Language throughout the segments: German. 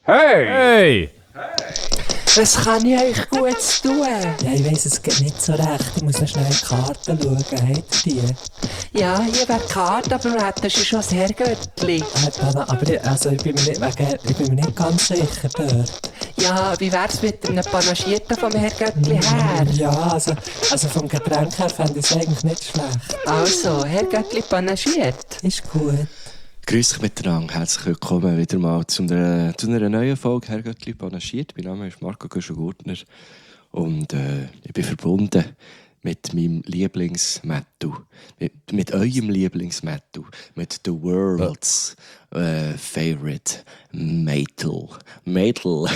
Hey! Was kann ich euch Gutes tun? Ja, ich weiss es geht nicht so recht. Ich muss noch schnell in die Karten schauen. Habt ihr die? Ja, hier wäre die Karte, aber wir hätten schon das Herrgöttli. Aber ich bin mir nicht ganz sicher dort. Ja, wie wär's mit einem Panagierten vom Herrgöttli her? Ja, also vom Getränk her fände ich es eigentlich nicht schlecht. Also, Herrgöttli panagiert. Ist gut. Grüß dich miteinander, herzlich willkommen wieder mal zu einer neuen Folge Herrgöttli panaschiert. Mein Name ist Marco Güschen-Gurtner und ich bin verbunden mit meinem Lieblingsmetal, mit eurem Lieblingsmetal, mit the world's favorite Metal. Metal.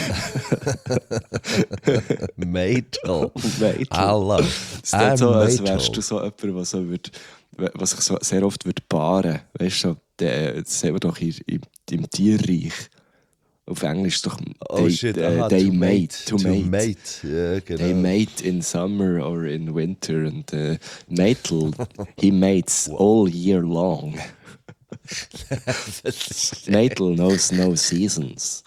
Allah. Es ist so, als wärst du so jemand, was sich so sehr oft paaren würde. Weißt du, das sehen wir doch im Tierreich. Auf Englisch ist doch they mate. Ja, genau. They mate in summer or in winter. And Metal, he mates all year long. Metal knows no seasons.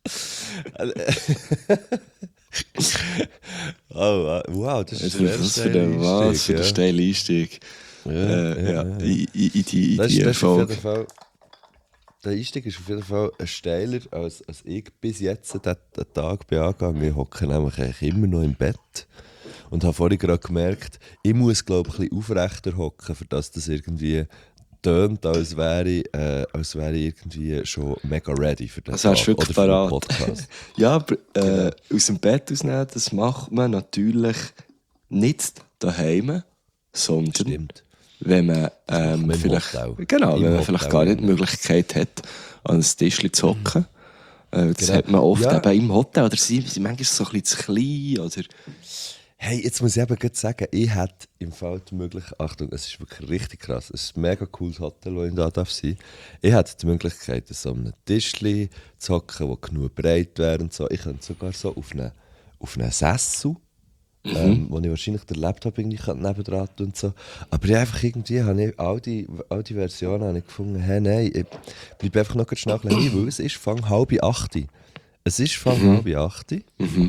Oh, wow, das ist Was für ein steiler Einstieg. Ja. In die Das ist auf Erfolg. jeden Fall, der Einstieg ist auf jeden Fall ein steiler, als ich bis jetzt den Tag bin angegangen. Ich hocke nämlich eigentlich immer noch im Bett und habe vorhin gerade gemerkt, ich muss, glaube ich, ein bisschen aufrechter hocken, für das irgendwie tönt, als wäre ich irgendwie schon mega ready für den Also hast du Tag wirklich oder für den parat. Podcast. Ja, aber aus dem Bett ausnehmen, das macht man natürlich nicht daheim, sondern Stimmt. wenn man man im vielleicht, Hotel. genau, Im wenn man Hotel, vielleicht gar nicht die ja. Möglichkeit hat, an ein Tischchen zu hocken. Das Genau. hat man oft Ja. eben im Hotel, oder sie manchmal so ein bisschen zu klein, oder... Hey, jetzt muss ich eben gerade sagen, ich hätte im Fall die Möglichkeit, Achtung, es ist wirklich richtig krass, es ist ein mega cooles Hotel, wo ich da darf sein. Ich hätte die Möglichkeit, so an einem Tischchen zu hocken, das genug breit wäre und so. Ich könnte sogar so auf einen Sessel, wo ich wahrscheinlich den Laptop irgendwie nebendran tun und so. Aber ich einfach irgendwie habe ich all die Versionen habe ich gefunden, hey, nein, ich bleibe einfach noch schnell hin, weil es ist fang 7:30. Es ist fang 7:30.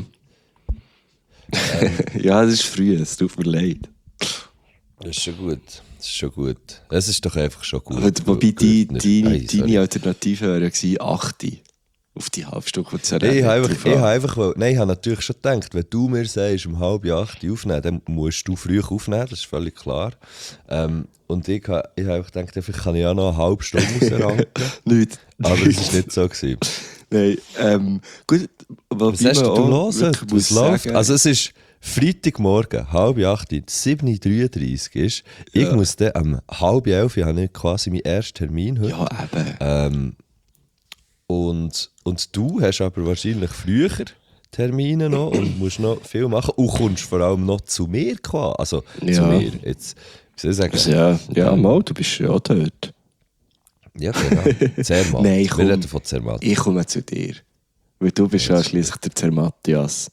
Ja, das ist früh, es tut mir leid. Das ist schon gut. Das ist schon gut. Es ist doch einfach schon gut. Aber, wobei Hey, deine Alternative wäre ja gewesen, 8 auf die Halbstunde, die du Ich habe natürlich schon gedacht, wenn du mir sagst, um 7:30 aufnehmen, dann musst du früh aufnehmen, das ist völlig klar. Und ich habe einfach gedacht, vielleicht kann ich ja noch eine halbe Stunde rausranken. Nicht. Aber es war nicht so gewesen. Nein, gut. Was hast du los? Was läuft? Also es ist Freitagmorgen, 7:30, 7:33 ist. Ich muss dann um 10:30, habe ich quasi meinen ersten Termin heute. Ja, eben. Und du hast aber wahrscheinlich früher Termine noch und musst noch viel machen und kommst vor allem noch zu mir quasi. Also zu Ja. mir. Jetzt, wie soll ich sagen? Ja, mal, du bist ja dort. Ja, genau. Zermatt. Nein, Wir reden von Zermatt. Ich komme zu dir. Weil du bist ja schliesslich der Zermattias.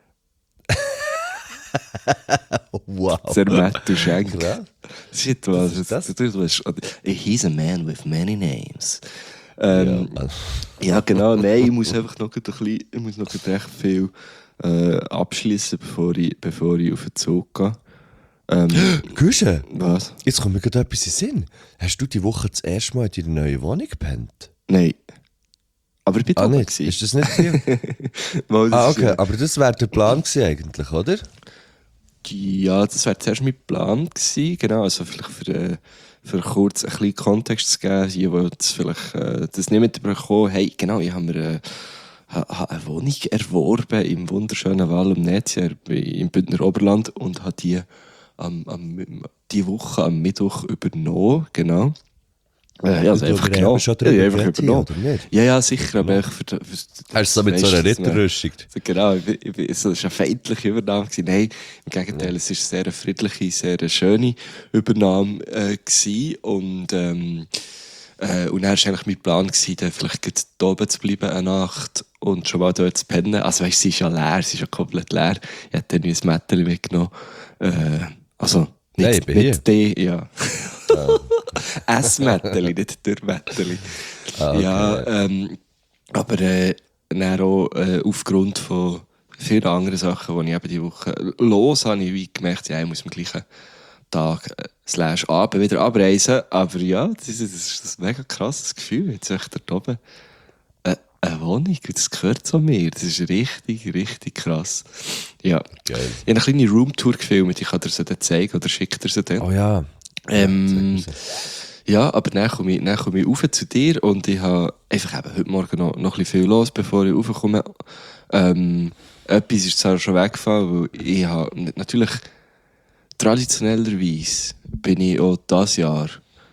Wow. Zermattu Schenk. Krass. Shit, Was ist das? He's a man with many names. Ja. Ja, genau. Nein, ich muss einfach noch ein bisschen, ich muss noch recht viel abschließen, bevor ich auf den Zug gehe. Güsche, Was? jetzt kommt mir gerade etwas in den Sinn. Hast du die Woche das erste Mal in deiner neuen Wohnung gepennt? Nein. Aber ich bin da Nicht? Ist das nicht viel? Okay, aber das wäre der Plan gewesen eigentlich, oder? Ja, das wäre zuerst mein Plan gewesen. Genau, also vielleicht für kurz ein bisschen Kontext zu geben, die das vielleicht das nicht mitbekommen. Hey, genau, ich habe mir eine Wohnung erworben im wunderschönen Val am Nezier im Bündner Oberland und habe die Woche am Mittwoch übernommen, genau. Ja, also einfach genommen. Schon Ja, einfach übernommen. oder nicht? Ja, sicher, aber einfach Hast du so mit so einer Ritterrüstung? Genau, es war eine feindliche Übernahme. Nein, im Gegenteil, es war eine sehr friedliche, sehr schöne Übernahme. Und dann war eigentlich mein Plan, dann vielleicht hier oben zu bleiben eine Nacht und schon mal dort zu pennen. Also weißt, sie ist ja leer, sie ist ja komplett leer. Ich hätte dann ein Mätteli mitgenommen. Also nicht die, ja. Ein Mätteli, nicht der Mätteli. Okay. Ja, aber dann auch aufgrund von vielen anderen Sachen, die ich eben die Woche los habe, ich wie gemerkt, ja, ich muss am gleichen Tag / Abend wieder abreisen. Aber ja, das ist ein mega krasses Gefühl. Jetzt echt dort oben eine Wohnung, das gehört zu mir. Das ist richtig, richtig krass. Ja. Geil. Ich habe eine kleine Roomtour gefilmt, ich kann dir sie dann zeigen oder schicke dir sie dann. Oh ja. Ja, aber dann komme ich rauf zu dir und ich habe einfach eben heute Morgen noch ein bisschen viel los, bevor ich raufkomme. Etwas ist zwar schon weggefallen, weil ich habe natürlich traditionellerweise bin ich auch dieses Jahr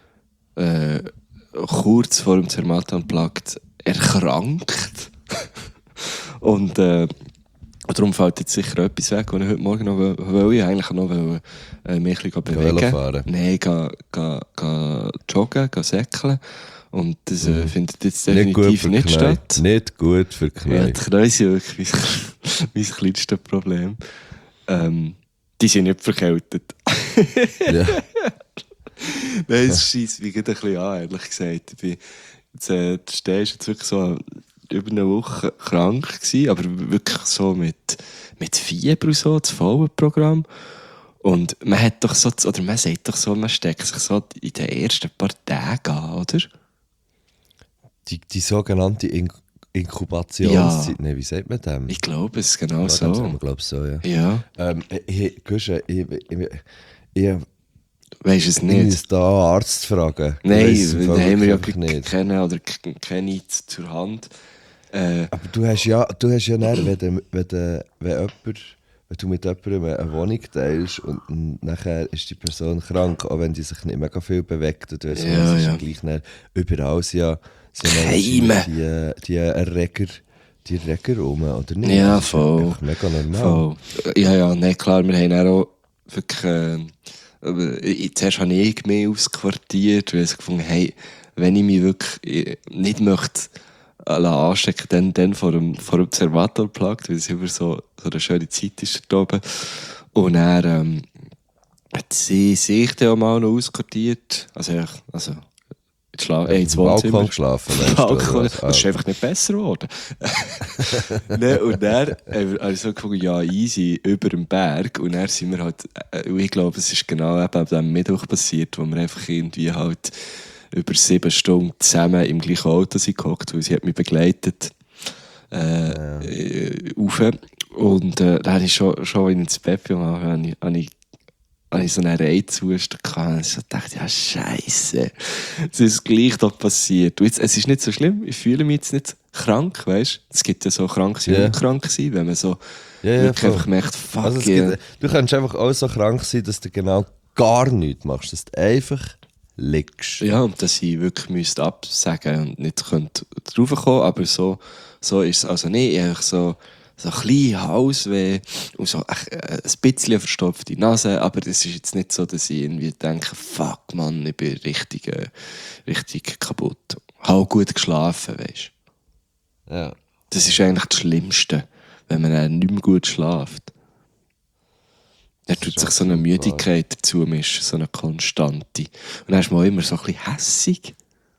kurz vor dem Zermatt Unplugged erkrankt. Und darum fällt jetzt sicher etwas weg, was ich heute Morgen noch will. Ich eigentlich noch mich ein bisschen bewegen. Fahren. Nein, joggen, säckeln. Und das findet jetzt Nicht gut definitiv für nicht Knie. statt. Nicht gut für Knie. Ja, die Knie sind wirklich mein kleinstes Problem. Die sind nicht verkältet. Ja. Nein, es scheisst mich gerade ein bisschen an, ehrlich gesagt. Ich bin jetzt, stehst jetzt wirklich so über eine Woche krank gewesen, aber wirklich so mit Fieber und so, das volle Programm. Und man hat doch so, oder man sagt doch so, man steckt sich so in den ersten paar Tagen an, oder? Die sogenannte Inkubationszeit, Ja. nee, wie sagt man dem? Ich glaube, es ist genau Ja, so. Ich glaube so, ja. Ja, Guschen, ich weisst du es nicht? muss da einen Arzt fragen. Ich Nein, weiss es im da Fall haben wir ja wirklich nicht. keine oder keine zur Hand. Aber du hast ja dann, wenn du mit jemandem eine Wohnung teilst und nachher ist die Person krank, auch wenn die sich nicht mega viel bewegt, oder so, Ja, es ist ja. gleich dann, überall sind ja Keime. die Erreger rum, oder nicht? Ja, Das ist voll. einfach mega normal. Voll. Ja, nein, klar, wir haben auch wirklich, zuerst habe ich mich ausquartiert, weil ich gefunden hey, wenn ich mich wirklich nicht möchte anstecken, dann vor dem Zermatt Unplugged, weil es immer so eine schöne Zeit ist dort oben. Und dann hat sie sich dann auch mal noch ausquartiert. Also ins Wohnzimmer. Balkon geschlafen, meinst du, Balkon. oder was? Das ist einfach nicht besser geworden. Nee, und dann habe ich so gefunden, ja, easy, über dem Berg. Und dann sind wir halt, ich glaube, es ist genau eben ab dem Mittwoch passiert, wo wir einfach irgendwie halt über 7 Stunden zusammen im gleichen Auto sind gehockt, weil sie hat mich begleitet. Rauf. Und dann habe ich schon wenn ich ins Bett bin, habe ich so einen Reizhusten gehabt. Und ich dachte, ja, Scheiße. Es ist gleich da passiert. Und jetzt, es ist nicht so schlimm. Ich fühle mich jetzt nicht krank, weißt du? Es gibt ja so krank sein und krank sein, wenn man so wirklich voll. einfach merkt, fuck Also yeah. du kannst einfach auch so krank sein, dass du genau gar nichts machst, dass du einfach liegst. Ja, und dass ich wirklich müsste absagen und nicht könnte raufkommen, aber so ist es also nicht. Ich habe so ein bisschen Halsweh und so ein bisschen verstopfte Nase, aber es ist jetzt nicht so, dass ich irgendwie denke, fuck Mann, ich bin richtig kaputt. Habe auch gut geschlafen, weißt du. Ja. Das ist eigentlich das Schlimmste, wenn man dann nicht mehr gut schläft. Dann tut sich so eine Müdigkeit dazu mischen, so eine konstante. Und dann ist man auch immer so ein bisschen hässig.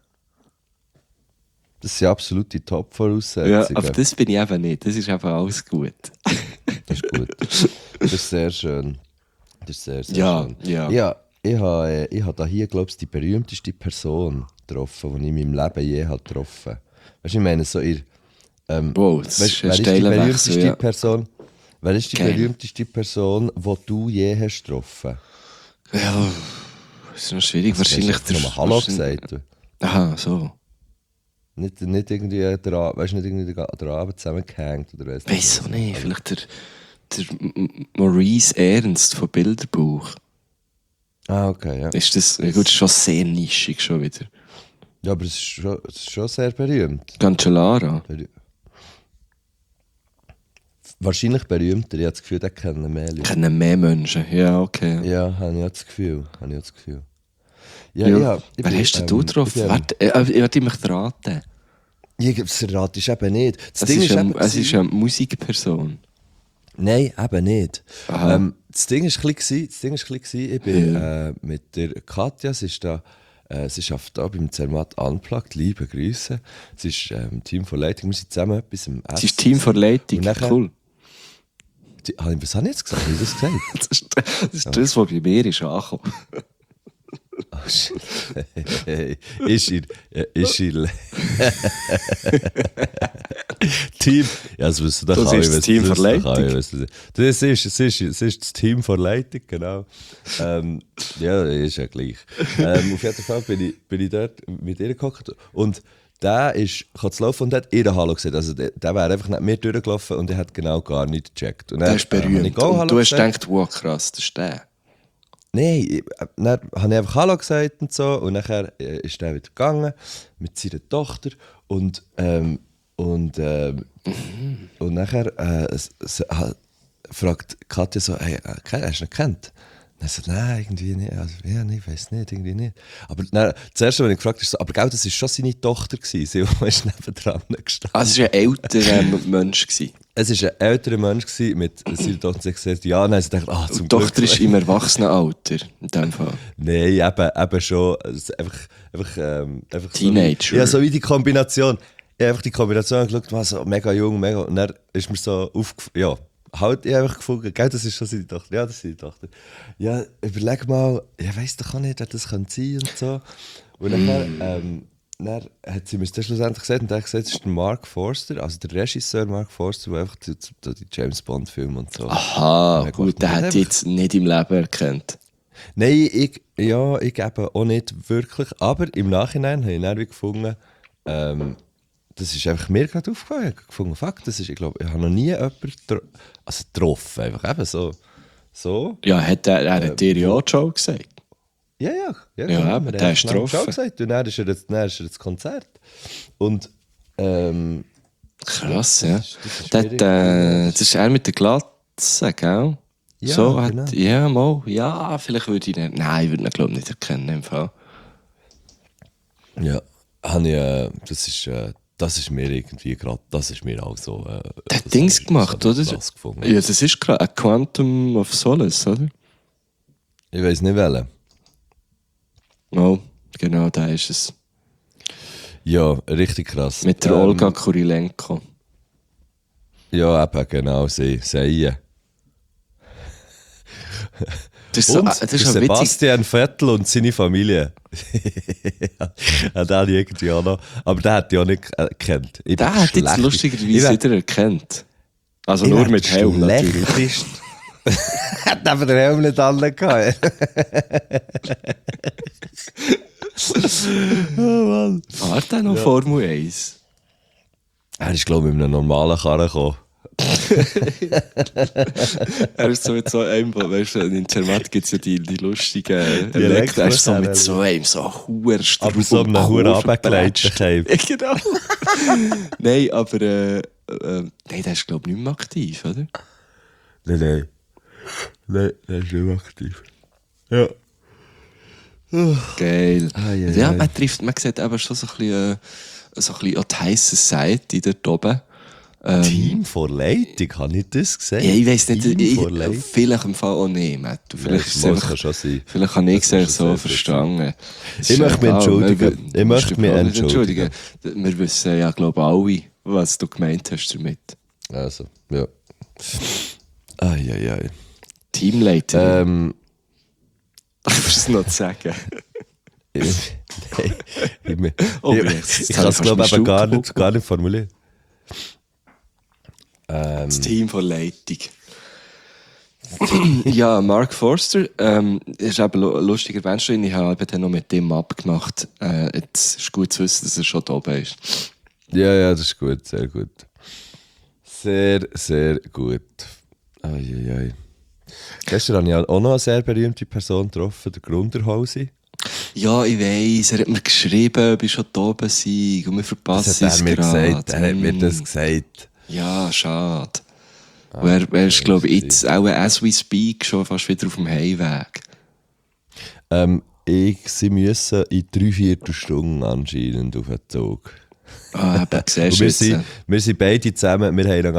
Das sind absolute Top-Voraussetzungen. Ja, aber das bin ich eben nicht. Das ist eben alles gut. Das ist gut. Das ist sehr schön. Das ist sehr, sehr Ja, schön. ja. Ich habe da hier, glaube ich, die berühmteste Person getroffen, die ich in meinem Leben je habe getroffen. Weißt du, ich meine, so ihr. Wow, das ist ein wer ist die steiler berühmteste Wechsel, ja. Person? Wer ist die Geil. berühmteste Person, die du je hast getroffen? Ja, das ist noch schwierig. Wahrscheinlich Hast du nochmal Hallo gesagt? Aha, so. Nicht irgendwie weißt, nicht irgendwie den Abend zusammengehängt oder weiss Weiss auch nicht. Vielleicht der Maurice Ernst von Bilderbuch. Ah, okay, ja. Ist das, ja gut, das ist schon sehr nischig schon wieder. Ja, aber es ist schon sehr berühmt. Cancellara. Wahrscheinlich berühmter. Ich habe das Gefühl, den kennen mehr Leute. Kennen mehr Menschen. Ja, okay. Ja, habe ich auch das Gefühl. Ja, Ja. ich Wer bin, hast denn du getroffen? ich Warte, ich möchte raten. Das errate ich eben nicht. Das Es Ding ist eben eine Musikperson. Nein, eben nicht. Aha. Das Ding war ein bisschen, ich bin mit der Katja, sie ist da sie arbeitet hier beim Zermatt Unplugged, liebe Grüße. Sie ist Team von Leitung, wir sind zusammen etwas im Essen. Sie ist Team von Leitung, Was cool. habe ich jetzt gesagt? Habe ich das gesagt? Das ist das, was bei mir ist angekommen. Oh, shit. Hey, ist ihr Team? Ja, das wissen doch Das alle, ist das Team wissen von doch alle, Leitung. wissen. Das ist das Team von Leitung, genau. Ja, ist ja gleich. Auf jeden Fall bin ich dort mit ihr gehockt und der ist zu laufen und hat ihr Hallo gesagt. Also der wäre einfach nicht mehr durchgelaufen und er hat genau gar nicht gecheckt. Und Der ist berühmt. Und du hast gedacht, wow, krass, das ist der. Nein, dann habe ich einfach Hallo gesagt und so und nachher ist er wieder gegangen mit seiner Tochter und nachher fragt Katja so, hey, hast du ihn gekannt? Dann sagt nein, irgendwie nicht, also, ja, ich weiß nicht, irgendwie nicht. Aber dann, das Erste, was ich gefragt habe, ist so, aber gell, das war schon seine Tochter gewesen, sie ist nebendran gestanden. Ah, es war ein älterer Mensch. Es war ein älterer Mensch gewesen, mit seiner Tochter, sie hat gesagt, ja, und dann habe ich gedacht, zum Die Tochter Glück. ist im Erwachsenenalter, in dem Fall. Nein, eben schon. Also einfach Teenager. So, ja, so wie die Kombination. Ich habe einfach die Kombination geschaut, war so mega jung, mega. Und dann ist mir so aufgefallen, ja, halt, ich habe einfach gefunden, gell, das ist schon seine Tochter. Ja, das ist seine Tochter. Ja, überleg mal, ich weiss doch auch nicht, wer das sein könnte und so. Und dann hat sie mir das schlussendlich gesagt und dann hat gesagt, es ist der Mark Forster, also der Regisseur Mark Forster, der einfach die James Bond Filme und so. Aha, gut, der hat jetzt nicht im Leben erkannt. Nein, ich eben auch nicht wirklich. Aber im Nachhinein habe ich dann gefunden, das ist einfach mir gerade aufgefallen. Ich habe gefunden, fuck, das ist, ich glaube, ich habe noch nie jemanden getroffen. Einfach eben so. Ja, er hat dir ja schon gesagt. Ja, Ja, aber der ist drauf. getroffen. Gesagt. Und dann ist er das Konzert. Und Krass, ja. Das ist Das ist er mit der Glatze, gell? Ja, so genau. hat, ja, mal, ja, vielleicht würde ich ihn, nein, ich würde ihn, glaube ich, nicht erkennen im Fall. ja, habe ich, das ist mir irgendwie gerade, das ist mir auch so. Der hat das Dings habe ich gemacht, so oder? krass gefunden. Ja, das ist gerade ein Quantum of Solace, oder? Ich weiß nicht welchen. Oh, genau, da ist es. Ja, richtig krass. Mit der Olga Kurilenko. Ja, eben, genau, sie. Das ist, so, Und das ist der schon witzig. Sebastian Vettel und seine Familie. Hat er irgendwie auch noch. Aber der hat die auch nicht gekannt. Der hat jetzt lustigerweise wieder erkannt. Also nur mit Helm natürlich. Hat aber den Helm nicht alle gehabt. Oh Mann. War der noch Formel 1? Er ist, glaube ich, mit einem normalen Karren gekommen. Er ist so mit so einem, weißt du, in Zermatt gibt es ja die lustigen Elektro. Er ist so mit so einem, so huer Aber so einem hohen abgeleiteten Tape. Genau. Nein, aber nein, der ist, glaube ich, nicht mehr aktiv, oder? Nein. Nein, der ist nicht mehr aktiv. Ja. Geil. Ai. Ja, man sieht eben schon so ein bisschen an die heisse Seite dort oben. Team vor Leitung, habe ich das gesehen? Ja, ich weiss nicht, Team vor Leitung. vielleicht im Fall auch nicht, Matt. Vielleicht ist es einfach, kann schon sein. vielleicht habe ich Das kann es so schon sein. verstanden. Es Ich ist möchte mich egal, entschuldigen. Ich möchte mich entschuldigen. Wir wissen ja, glaube ich, alle, was du gemeint hast damit. Also, ja. Ai. Teamleiter. Darfst du es noch sagen? Ich Oh, jetzt kann es, glaube ich, habe aber ich fast gar nicht formulieren. Das Team von Leitung. Ja, Mark Forster ist eben lustiger Mensch. Ich habe dann noch mit dem abgemacht. Jetzt ist gut zu wissen, dass er schon da oben ist. Ja, das ist gut, sehr gut. Sehr, sehr gut. Ai. Gestern habe ich auch noch eine sehr berühmte Person getroffen, der Grunderhausi. Ja, ich weiss, er hat mir geschrieben, ob ich schon da oben sei und wir verpassen Das hat er mir gesagt. Er hat mir das gesagt. Ja, schade. Und er ist, glaube ich, jetzt auch as we speak schon fast wieder auf dem Heimweg. Sie müssen in 3/4 Stunden anscheinend auf den Zug. Ah, eben, siehst du jetzt. Wir sind beide zusammen, wir haben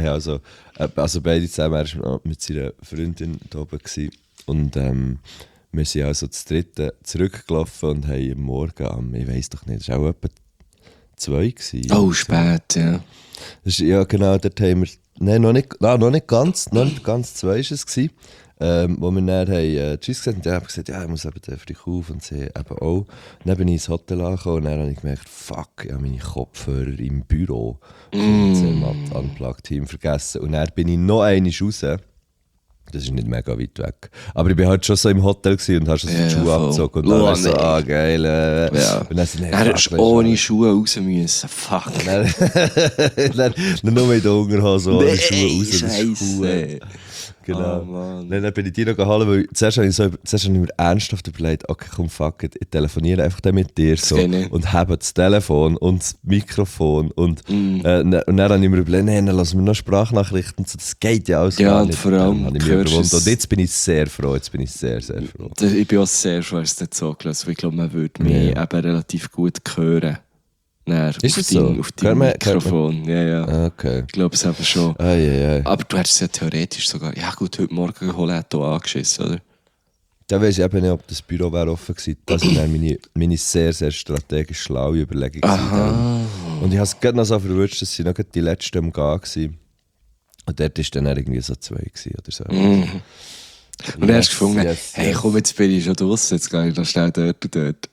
beide zusammen, er war noch mit seiner Freundin da oben gewesen. Und wir sind also das dritte zurückgelaufen und haben am Morgen, ich weiss doch nicht, es war auch etwa 2 gewesen. Oh, spät, ja. Das ist, ja, genau, dort haben wir, nein, noch nicht ganz 2 war es gewesen, wo wir dann haben, Tschüss gesagt und ich habe gesagt, ja, ich muss eben den Früh auf und sie eben auch. Und dann bin ich ins Hotel angekommen und dann habe ich gemerkt, fuck, ich habe meine Kopfhörer im Büro vom Zermatt Unplugged-Team vergessen. Und dann bin ich noch einmal raus. Das ist nicht mega weit weg. Aber ich war halt schon so im Hotel und habe schon so die Schuhe abgezogen. Und dann war so, geil. Ja. Und dann sind Dann hättest du ohne Schuhe raus müssen. Fuck. dann nur in der Unterhose ohne Schuhe raus. Das ist Scheisse. cool. Genau. Oh, Mann. Dann bin ich dir noch geholt, weil zuerst habe ich mir ernsthaft überlegt, okay, komm, fuck it, ich telefoniere einfach dann mit dir so und habe das Telefon und das Mikrofon und dann habe ich mir überlegt, nein, dann lassen wir noch Sprachnachrichten, so, das geht ja alles gar nicht. Vor allem habe ich mich überwunden. Und jetzt bin ich sehr froh, jetzt bin ich sehr, sehr froh. Ich bin auch sehr froh, dass es das so gelöst, weil ich glaube, man würde mich eben relativ gut hören. Ist es so? Auf dein Mikrofon. Ja. Okay. Ich glaube es eben schon. Aber du hättest es ja theoretisch sogar. Ja gut, heute Morgen geholt hier angeschissen, oder? Da weiss ich eben nicht, ob das Büro wäre offen gewesen. Das war meine sehr, sehr strategisch schlaue Überlegung. Und ich habe es gerade noch so verwünscht, dass sie noch die letzte am Gehen waren. Und dort war dann irgendwie so 2 oder so. Und dann hast du gefunden, hey komm, jetzt bin ich schon draussen, jetzt gehe ich noch schnell dort und dort.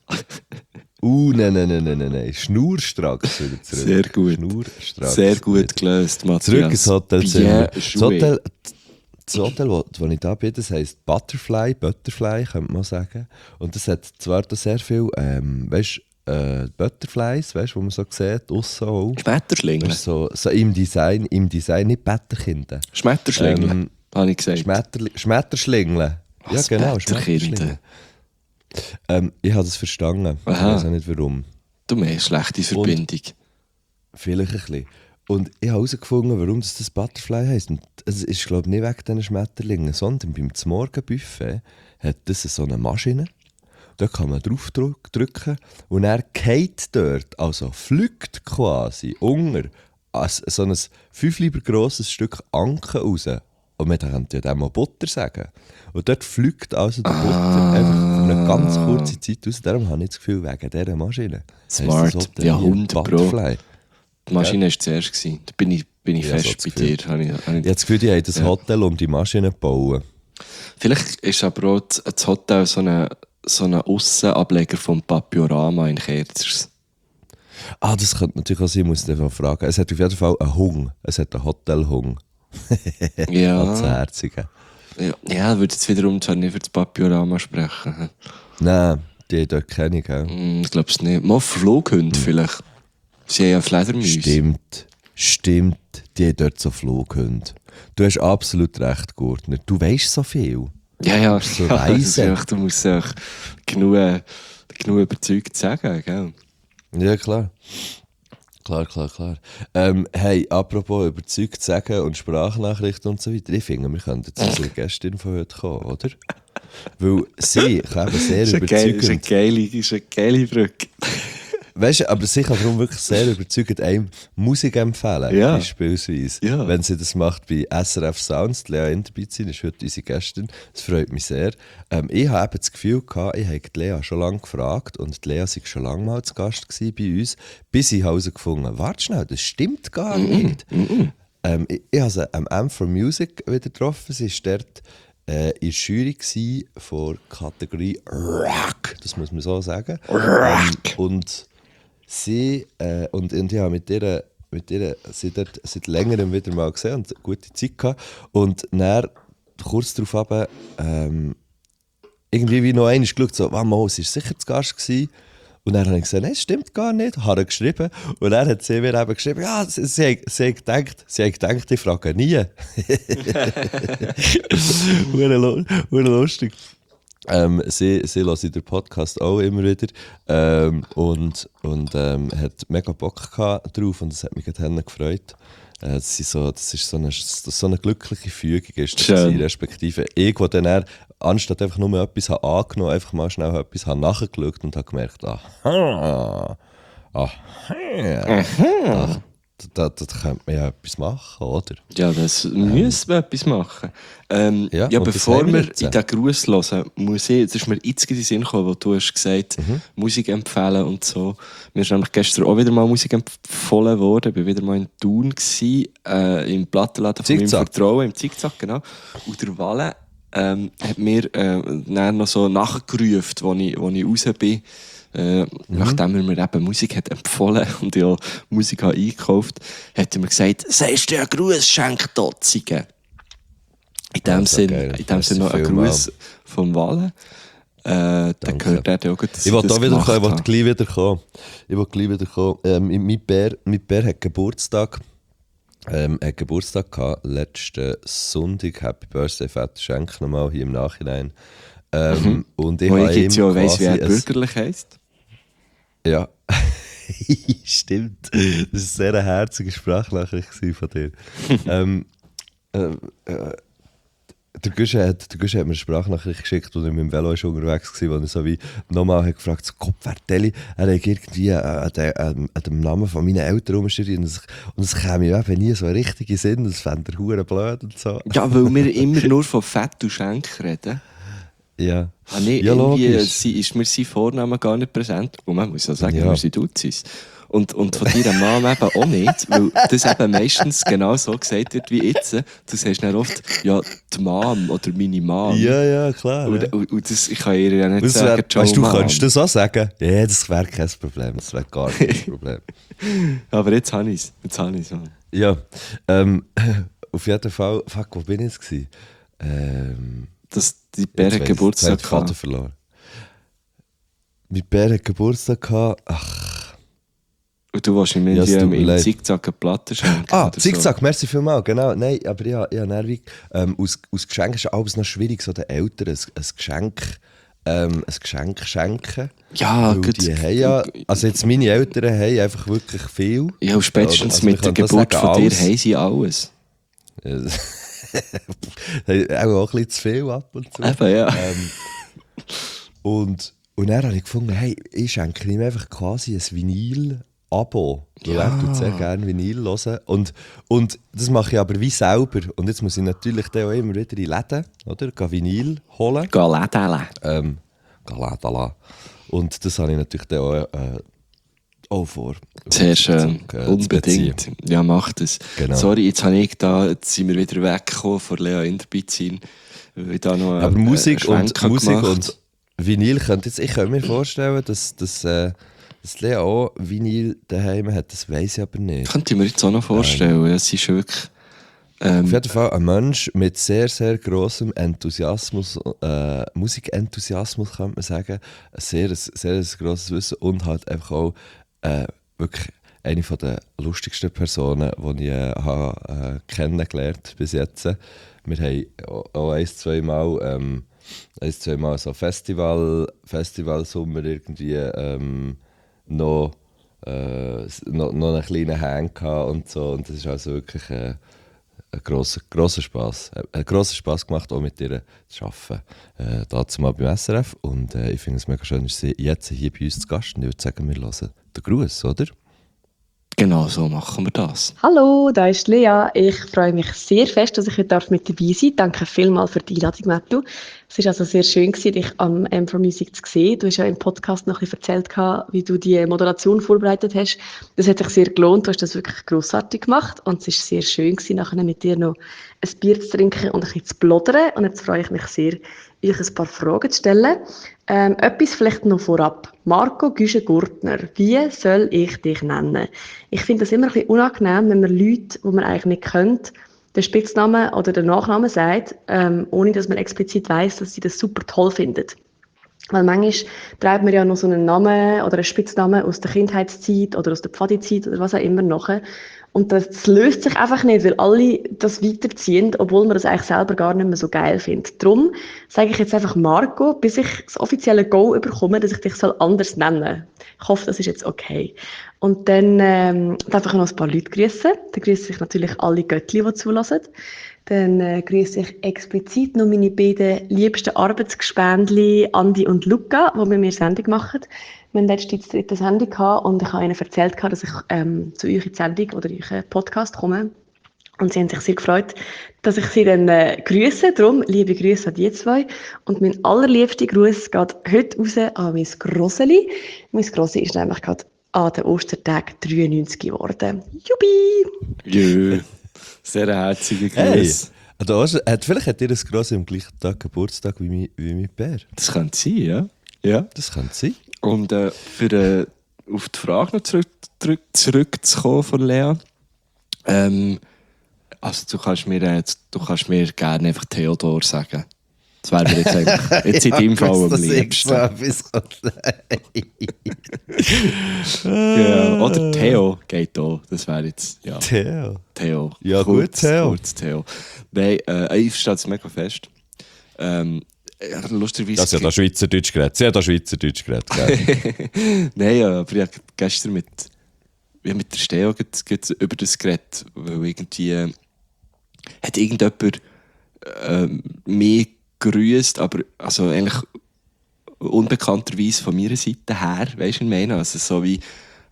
Nein. Schnurstracks wieder zurück. Sehr gut. Schnurstracks. Sehr gut gelöst, Matthias. Zurück ins Hotelzimmer. Das Hotel, wo ich da bin, das heisst Butterfly, könnte man sagen. Und das hat zwar da sehr viel, Butterflies, wo man so sieht, aussen auch. Schmetterschlinge. So im Design, nicht Bätterkinder. Schmetterschlinge, habe ich gesagt. Schmetterschlingle. Ja, genau, Schmetterschlingle. Ich habe das verstanden. Ich weiß auch nicht warum. Du meinst schlechte Verbindung. Vielleicht ein bisschen. Und ich habe herausgefunden, warum das Butterfly heisst. Und es ist, glaube ich, nicht wegen diesen Schmetterlingen, sondern beim Morgenbuffet hat das so eine Maschine. Da kann man drauf drücken und er geht dort, also fliegt quasi unter so ein 5 Lieber grosses Stück Anken raus. Und man könnte ja dem auch Butter sagen. Und dort fliegt also der Butter einfach für eine ganz kurze Zeit raus. Darum habe ich das Gefühl, wegen dieser Maschine. Smart, ja 100 Pro. Die Maschine war zuerst. Da bin ich fest bei dir. Ich habe das Gefühl, die haben das Hotel um die Maschine gebaut. Vielleicht ist aber auch das Hotel so ein Aussenableger vom Papiorama in Kerzers. Das könnte natürlich auch sein, ich muss dich einfach fragen. Es hat auf jeden Fall einen Hung. Es hat einen Hotelhung. Ja. Als Herzige. Ja, würde jetzt wiederum zwar nicht für das Papiorama sprechen. Nein, die dort kenne ich auch. Ich glaube es nicht. Mal Flughunde vielleicht. Sie haben ja Fledermäuse. Stimmt. Die haben dort so Flughunde. Du hast absolut recht, Gurtner. Du weißt so viel. Ja. So du musst auch genug überzeugt sagen, gell? Ja, klar. Klar. Hey, apropos überzeugt sagen und Sprachnachrichten und so weiter. Ich finde, wir könnten zu unserer Gästin von heute kommen, oder? Weil sie kann sehr überzeugend... ist eine geile Brücke. Weißt du, aber sie kann darum wirklich sehr überzeugend einem Musik empfehlen, beispielsweise. Ja. Wenn sie das macht bei SRF Sounds, die Lea Interbizin ist heute unsere Gästin, das freut mich sehr. Ich habe eben das Gefühl gehabt, ich habe die Lea schon lange gefragt und die Lea war schon lange mal zu Gast bei uns, bis ich herausgefunden habe, warte schnell, das stimmt gar nicht. Ich habe sie am M4 Music wieder getroffen, sie war dort in der Jury vor Kategorie Rock, das muss man so sagen. Und sie und ich habe mit ihr seit längerem wieder mal gesehen und eine gute Zeit gehabt. Und dann, kurz darauf aber, irgendwie wie noch einmal geschaut, so, wow, sie war sicher zu Gast gewesen. Und dann habe ich gesagt, nein, das stimmt gar nicht, habe geschrieben. Und dann hat sie mir eben geschrieben, ja, sie hat gedacht, ich frage nie. Lustig. Sie hört den Podcast auch immer wieder und hat mega Bock drauf und das hat mich gerade gefreut. Das ist so eine glückliche Fügung ist das gewesen, respektive ich, der dann anstatt einfach nur etwas angenommen, einfach mal schnell etwas nachgeschaut und habe gemerkt, da könnte man ja etwas machen, oder? Ja, das müssen wir etwas machen. Ja, Ja, und das bevor haben wir wir jetzt. in den Gruß hören, muss ich, das ist mir jetzt in den Sinn gekommen, wo du hast gesagt, Musik empfehlen und so. Mir ist nämlich gestern auch wieder mal Musik empfohlen worden. Ich war wieder mal in Thun, im Plattenladen von meinem Zickzack. Vertrauen, im Zickzack, genau. Und der Walle hat mir dann noch so nachgerufen, wo ich raus bin. Nachdem er mir eben Musik hat empfohlen und ja Musik habe eingekauft, hat er mir gesagt, sagst du einen Gruß, schenk Dotzigen. In dem so Sinn, geil. in dem Sinn noch ein Vielmals. Gruß vom Walle. Dann gehört er auch gut, dass Ich will das da wieder gemacht kommen, ich will habe. gleich wieder kommen. Mein Bär hat Geburtstag. Hat Geburtstag gehabt, letzten Sonntag. Happy Birthday, fetter Schenk nochmal hier im Nachhinein. Und ich Wo habe ich jetzt ihm ja weiss, wie er quasi bürgerlich heisst. Ja, stimmt. Das war eine sehr herzige Sprachnachricht von dir. Der Guschen hat mir eine Sprachnachricht geschickt, als er mit dem Velo schon unterwegs war, wo er so wie nochmal hat gefragt hat, Kopfwertelli, er hat irgendwie an dem Namen von meinen Eltern rumgeschrieben und es käme ihm eben nie so ein richtiger Sinn, das fände er verdammt blöd und so. Ja, weil wir immer nur von Fett und Schenk reden. Ja, Nee, ja irgendwie logisch. ist mir sein Vorname gar nicht präsent. Und man muss ja sagen, Ja. wir sind Duzis. Und von deiner Mom eben auch nicht, weil das eben meistens genau so gesagt wird wie jetzt. Du sagst dann oft, ja, die Mom oder meine Mom. Ja, klar. Ja. Und das, ich kann ihr ja nicht Das sagen, wär, weißt du, Mom. könntest das auch sagen? Ja, das wäre kein Problem. Das wäre gar kein Problem. Aber jetzt habe ich es. Ja, auf jeden Fall. Fuck, wo bin ich jetzt gewesen? Dass die Jetzt Bär weiss ich, Geburtstag jetzt habe ich den Faden hatte. verloren. Mein Bär hat Geburtstag gehabt. Ach. Und du willst ihm Ja, es tut mir im leid. Zickzack eine Platte schenken. oder Zickzack, merci vielmals, genau. Nein, aber ja, nervig. Aus Geschenken ist alles noch schwierig, so den Eltern ein Geschenk schenken. So. Ja, Weil gut. die haben ja, also jetzt meine Eltern haben einfach wirklich viel. Ja, und spätestens Also, mit der man kann Geburt das von sagen, dir haben sie alles. Auch ein bisschen zu viel ab und zu. Eben, ja. Und dann habe ich gefunden, hey, ich schenke ihm einfach quasi ein Vinyl-Abo. Weil er tut sehr gerne Vinyl hören. Und das mache ich aber wie selber. Und jetzt muss ich natürlich dann auch immer wieder in Läden, oder? Gehen Vinyl holen. Galadele. Galadala. Und das habe ich natürlich dann auch vor. Sehr schön. Zu Unbedingt. Ja, mach das. Genau. Sorry, jetzt sind wir wieder weggekommen von Lea Inderbizin. Weil ich da noch Aber Musik Schwenk habe gemacht. und Vinyl ich könnte mir vorstellen, dass Lea auch Vinyl daheim hat, das weiss ich aber nicht. Könnte ich mir jetzt auch noch vorstellen. Es ist wirklich... Auf jeden Fall ein Mensch mit sehr, sehr grossem Enthusiasmus, Musikenthusiasmus könnte man sagen, ein sehr grosses Wissen und halt einfach auch wirklich eine der lustigsten Personen, die ich habe, kennengelernt bis jetzt. Wir haben auch ein-zwei Mal so Festivalsommer irgendwie noch einen kleinen Hang gehabt und so, und das ist also wirklich ein grosser Spass. Hat grosser Spass gemacht, auch mit ihr zu arbeiten. Dazu mal beim SRF. Und ich finde es mega schön, dass sie jetzt hier bei uns zu Gast. Und ich würde sagen, wir hören den Gruß, oder? Genau so machen wir das. Hallo, da ist Lea. Ich freue mich sehr fest, dass ich heute mit dabei sein darf. Danke vielmals für die Einladung, Matthew. Es war also sehr schön, dich am M4 Music zu sehen. Du hast ja im Podcast noch ein bisschen erzählt, wie du die Moderation vorbereitet hast. Das hat sich sehr gelohnt. Du hast das wirklich grossartig gemacht. Und es war sehr schön, nachher mit dir noch ein Bier zu trinken und ein bisschen zu plaudern. Und jetzt freue ich mich sehr, euch ein paar Fragen zu stellen. Etwas vielleicht noch vorab. Marco Güschen-Gurtner, wie soll ich dich nennen? Ich finde das immer ein bisschen unangenehm, wenn man Leute, die man eigentlich nicht kennt, den Spitznamen oder den Nachnamen sagt, ohne dass man explizit weiss, dass sie das super toll finden. Weil manchmal treibt man ja noch so einen Namen oder einen Spitznamen aus der Kindheitszeit oder aus der Pfadizeit oder was auch immer nachher. Und das löst sich einfach nicht, weil alle das weiterziehen, obwohl man das eigentlich selber gar nicht mehr so geil findet. Darum sage ich jetzt einfach Marco, bis ich das offizielle Go bekomme, dass ich dich anders nennen soll. Ich hoffe, das ist jetzt okay. Und dann darf ich noch ein paar Leute grüßen. Dann grüße ich natürlich alle Göttli, die zulassen. Dann grüße ich explizit noch meine beiden liebsten Arbeitsgespendli, Andi und Luca, die mit mir Sendung machen. Wir hatten letztens die 3. Sendung gehabt und ich habe ihnen erzählt, dass ich zu euch in die Sendung oder in euren Podcast komme. Und sie haben sich sehr gefreut, dass ich sie dann grüße. Darum, liebe Grüße an die zwei. Und mein allerliebster Gruß geht heute raus an mein Grosseli. Mein Grossi ist nämlich gerade an den Ostertagen 93 geworden. Jubi! Jö. Sehr herzige Grüße. Vielleicht hat ihr das Grossi am gleichen Tag Geburtstag wie mein Bär. Das könnte sein, ja. Ja. Das kann sein. Und für auf die Frage noch zurückzukommen von Lea. Also du kannst mir gerne einfach Theodor sagen. Das wäre mir jetzt eigentlich jetzt in deinem Fall am liebsten. Ja, oder Theo geht auch. Das wäre jetzt, ja. Theo. Ja, gut, Theo. Kurz Theo. Nein, ich verstehe das mega fest. Lustigerweise... Das hat da Schweizerdeutsch geredet. Sie hat da Schweizerdeutsch geredet, gell? Nein, aber ich habe gestern mit der Steo über das geredet, weil irgendwie hat irgendjemand mich grüßt, aber also eigentlich unbekannterweise von meiner Seite her, weißt du, was ich meine? Also so wie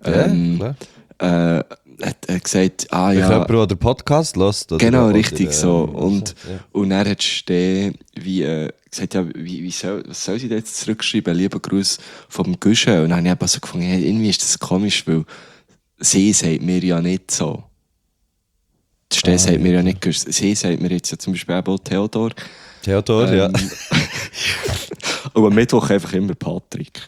hat gesagt, ja. Jemand, der den Podcast hört. Genau, richtig so. Und er hat Steh wie gesagt, ja, was soll sie da jetzt zurückschreiben? Lieber Gruß vom Guschen. Und dann habe ich eben so gefunden, hey, irgendwie ist das komisch, weil sie sagt mir ja nicht so. Die Steh sagt mir ja nicht Guschen. Sie sagt mir jetzt ja zum Beispiel auch Theodor. Theodor, ja. Und am Mittwoch einfach immer Patrick.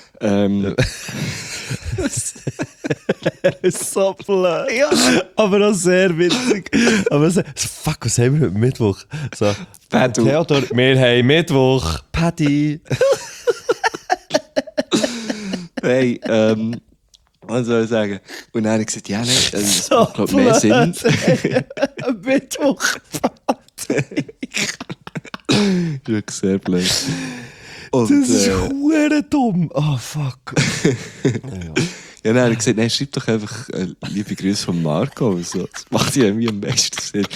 So blöd. Ja. Aber auch sehr witzig. Aber so, fuck, was haben wir heute Mittwoch? So, Theodor, wir haben Mittwoch. Paddy. Hey, was soll ich sagen? Und dann habe ich gesagt, ja, nein, das macht glaub, mehr Sinn. Mittwoch. Wirklich sehr blöd. Und, das ist verdammt dumm. Oh, fuck. Ja, dann habe ich gesagt, nein, schreib doch einfach liebe Grüße von Marco. So. Das macht ja irgendwie am meisten Sinn.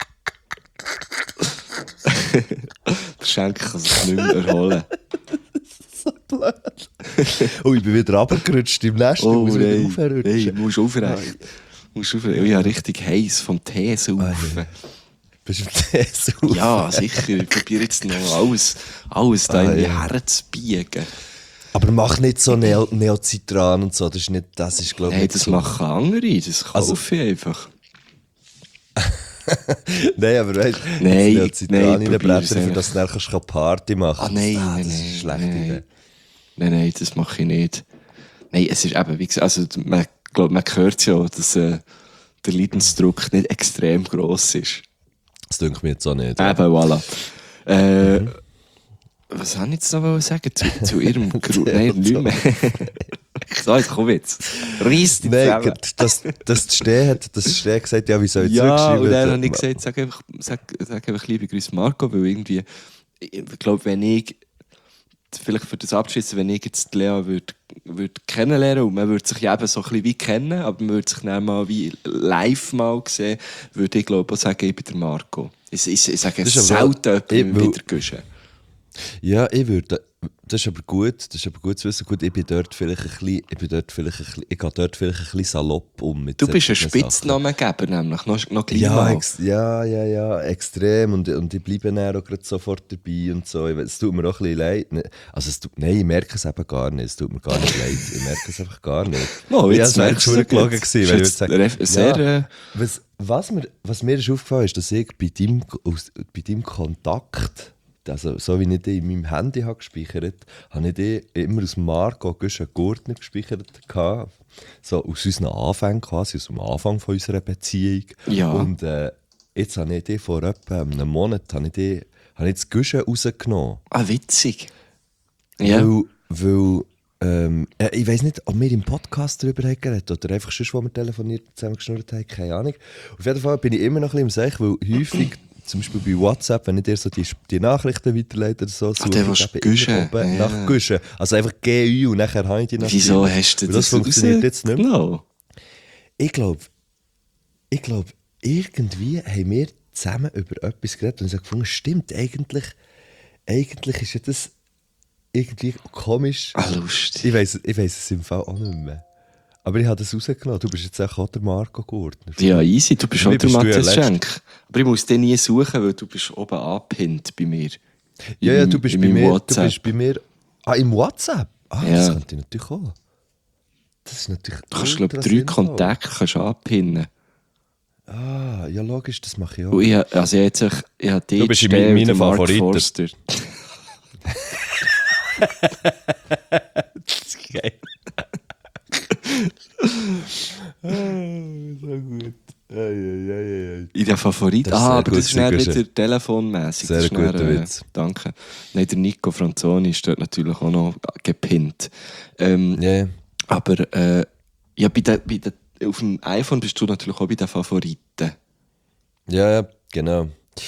Der Schenker kann sich nicht mehr erholen. So blöd. Oh, ich bin wieder runtergerutscht im Nest. Oh, ich muss wieder aufrutschen. Hey, musst aufrecht. Ich habe richtig heiß vom Tee saufen. Bist du im Tee saufen? Ja, sicher. Ich probiere jetzt noch alles da in die Herren zu biegen. Aber mach nicht so Neocitran und so. Das ist glaube ich, hey, nicht das so. machen andere. Das kaufe ich einfach. Nein, aber weißt du, Neocitran reinbrechen, für das du dann Party machen kannst. Nein, das ist eine schlechte Idee. Nein, das mache ich nicht. Nein, es ist eben, wie gesagt, also man hört ja, dass der Leidensdruck nicht extrem gross ist. Das denke mir jetzt auch nicht. Eben, voilà. Was soll ich jetzt noch sagen zu ihrem Nein, nicht mehr. So, jetzt komm jetzt. Reiss dich zusammen. Das Steh gesagt, ja, wie soll ich ja, zurückschreiben? Und dann habe ich gesagt, sag einfach liebe Grüße Marco, weil irgendwie, ich glaube, wenn ich, vielleicht für das Abschließen, wenn ich jetzt Lea würde kennenlernen und man würde sich ja eben so ein bisschen wie kennen, aber man würde sich dann mal wie live mal sehen, würde ich glaube auch sagen, ich bin der Marco. Ich sage selten jemandem wieder Guschen. Ja, ich würde. Das ist aber gut zu wissen. Gut, ich gehe dort vielleicht ein bisschen salopp um. Mit du bist ein Spitznamengeber, nämlich noch gleich mal. Ja, extrem. Und ich bleibe dann auch gerade sofort dabei und so. Es tut mir auch ein bisschen leid. Also nein, ich merke es eben gar nicht. Es tut mir gar nicht leid. Ich merke es einfach gar nicht. Oh, jetzt merkst du es. Was mir ist aufgefallen ist, dass ich bei deinem Kontakt, also so wie ich den in meinem Handy habe gespeichert habe, ich den immer aus Marco Gurtner gespeichert gehabt. So aus unseren Anfängen quasi, aus dem Anfang von unserer Beziehung. Ja. Und jetzt habe ich den vor etwa einem Monat das Guschen rausgenommen. Ah, witzig. Ja. Weil ich weiss nicht, ob wir im Podcast darüber haben geredet oder einfach schon, wo wir telefoniert zusammen geschnurrt haben, keine Ahnung. Auf jeden Fall bin ich immer noch ein bisschen im Seich, weil häufig, zum Beispiel bei WhatsApp, wenn ich dir so die Nachrichten weiterleite oder so, suche ich Guschen. Nach Guschen. Also einfach GÜ und nachher habe ich die Nachrichten. Wieso hast du das funktioniert jetzt nicht mehr. Genau. Ich glaube, irgendwie haben wir zusammen über etwas geredet und ich habe gefunden, stimmt, eigentlich ist ja das irgendwie komisch. Lustig. Ich weiss es im Fall auch nicht mehr. Aber ich habe das rausgenommen. Du bist jetzt auch der Marco Gurtner. Ja, easy, du bist Wie auch der bist du Matthias ja Schenk. Aber ich muss den nie suchen, weil du bist oben angepinnt bei mir. Ja, du bist in bei meinem mir. WhatsApp. Du bist bei mir. Ah, im WhatsApp? Ah, Ja. das könnte ich natürlich auch. Das ist natürlich. Du kannst, glaube ich, 3 sinnvoll. Kontakte kannst anpinnen. Ah, ja, logisch, das mache ich auch. Und ich habe Du bist in meinen Favoriten. Forster. Das ist geil. So gut. In den Favoriten? Das ist sehr Aber gut, das ist dann sehr gut. wieder telefonmässig. Sehr Das ist dann, guter Witz. Danke. Nein, der Nico Franzoni ist dort natürlich auch noch gepinnt. Ja. Aber ja, auf dem iPhone bist du natürlich auch bei den Favoriten. Ja, genau.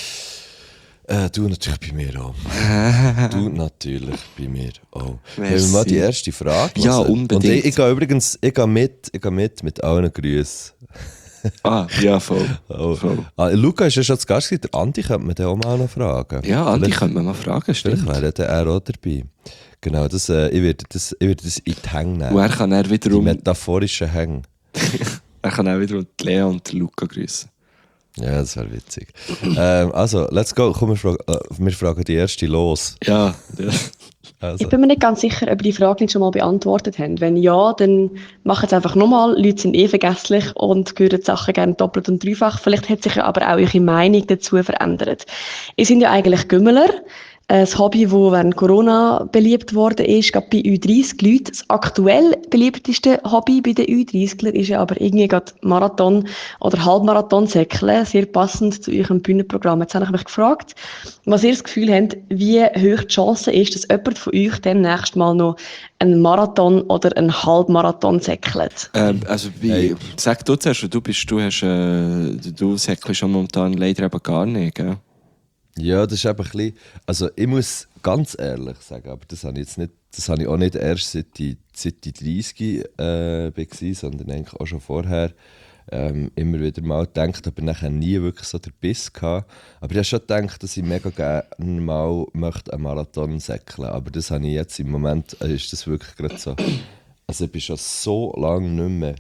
Du natürlich bei mir auch. Du natürlich bei mir auch. Wenn wir mal die erste Frage Ja, hören. unbedingt. Und ich gehe übrigens mit allen Grüßen. Ja, voll. Oh. Voll. Luca ist ja schon zu Gast gewesen. Der Andi könnte man den auch mal noch fragen. Ja, Andi Vielleicht- könnte man mal fragen, Vielleicht stimmt. wäre dann er auch dabei. Genau, ich werde das in die Hänge nehmen. Und er kann dann Die wiederum, metaphorischen Hänge. die Lea und den Luca grüßen. Ja, das wäre witzig. Also, let's go. Komm, wir fragen die erste los. Ja, Also. Ich bin mir nicht ganz sicher, ob ihr die Frage nicht schon mal beantwortet haben. Wenn ja, dann macht es einfach nochmal. Leute sind vergesslich und hören die Sachen gerne doppelt und dreifach. Vielleicht hat sich ja aber auch eure Meinung dazu verändert. Ihr seid ja eigentlich Gümmeler. Ein Hobby, das während Corona beliebt worden ist, gerade bei Ü30-Leuten. Das aktuell beliebteste Hobby bei den Ü30lern ist ja aber irgendwie gerade Marathon- oder Halbmarathon-Säckeln. Sehr passend zu eurem Bühnenprogramm. Jetzt habe ich mich gefragt, was ihr das Gefühl habt, wie hoch die Chance ist, dass jemand von euch demnächst mal noch einen Marathon oder einen Halbmarathon säckelt. also, sag du zuerst, du säckelst schon momentan leider eben gar nicht, gell? Ja, das ist eben ein bisschen, also ich muss ganz ehrlich sagen, aber das habe ich auch nicht erst seit ich 30 war, sondern eigentlich auch schon vorher immer wieder mal gedacht, aber nachher nie wirklich so den Biss gehabt. Aber ich habe schon gedacht, dass ich mega gerne mal möchte einen Marathon säckeln. Aber das habe ich jetzt im Moment, ist das wirklich gerade so. Also ich bin schon so lange nicht mehr,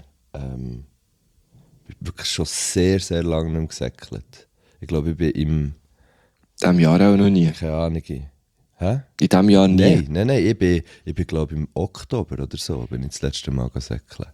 wirklich schon sehr, sehr lange nicht mehr gesäckelt. Ich glaube, ich bin In diesem Jahr auch noch nie. keine Ahnung. Hä? In diesem Jahr nie. Nein, ich bin glaube im Oktober oder so, bin ich das letzte Mal säckeln.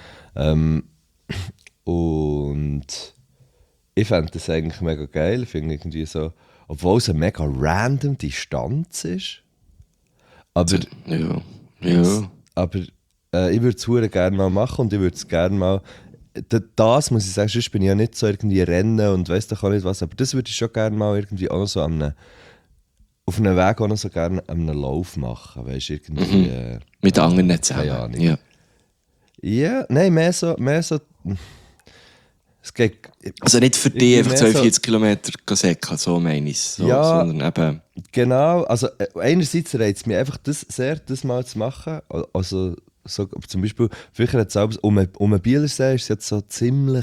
Und ich fände das eigentlich mega geil. Ich finde irgendwie so, obwohl es eine mega random Distanz ist. Aber, Ja. aber ich würde es verdammt gerne mal machen und ich würde es gerne mal. Das muss ich sagen, sonst bin ich ja nicht so irgendwie rennen und weiss doch auch nicht was, aber das würde ich schon gerne mal irgendwie auch noch so auf einem Weg auch noch so gerne an einem Lauf machen, weißt du, irgendwie. Mit anderen zusammen. Keine Ahnung. Ja. Ja, nein, mehr so. Es geht. Also nicht für Ich dich bin einfach mehr 42 Kilometer säckeln, so meine ich es. So, Ja. sondern eben, Genau, also einerseits reizt es mich einfach das sehr, das mal zu machen. Also so, zum Beispiel, früher hat es auch um den Bielersee ist es jetzt so ziemlich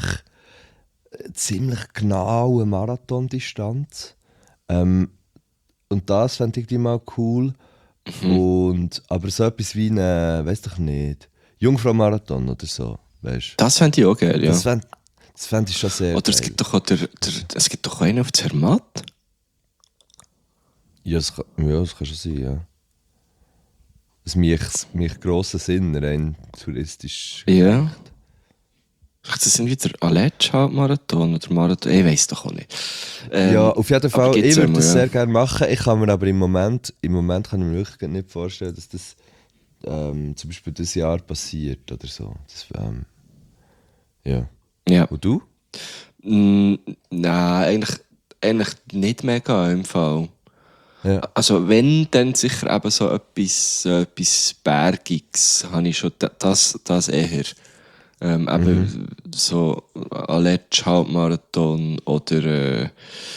genau eine Marathondistanz. Und das fände ich die mal cool. Aber so etwas wie eine, weiß doch nicht, Jungfrau-Marathon oder so, weißt du? das fände ich auch geil, ja. Das fänd ich schon sehr Oder es geil. gibt doch auch es gibt doch auch einen auf Zermatt. Ja, das kann schon sein, ja. Es mich grossen Sinn, rein touristisch. Ja. Vielleicht ist das wieder Aletsch-Marathon oder Marathon, ich weiß doch auch nicht. Ja, auf jeden aber Fall, gibt's ich würde einmal, das ja. sehr gerne machen. Ich kann mir aber im Moment kann ich mir wirklich nicht vorstellen, dass das zum Beispiel dieses Jahr passiert oder so. Das, ja. Ja. Und du? Nein, eigentlich nicht mega im Fall. Ja. Also wenn, dann sicher eben so etwas Bergiges habe ich schon, das eher. Eben so Aletsch Halbmarathon oder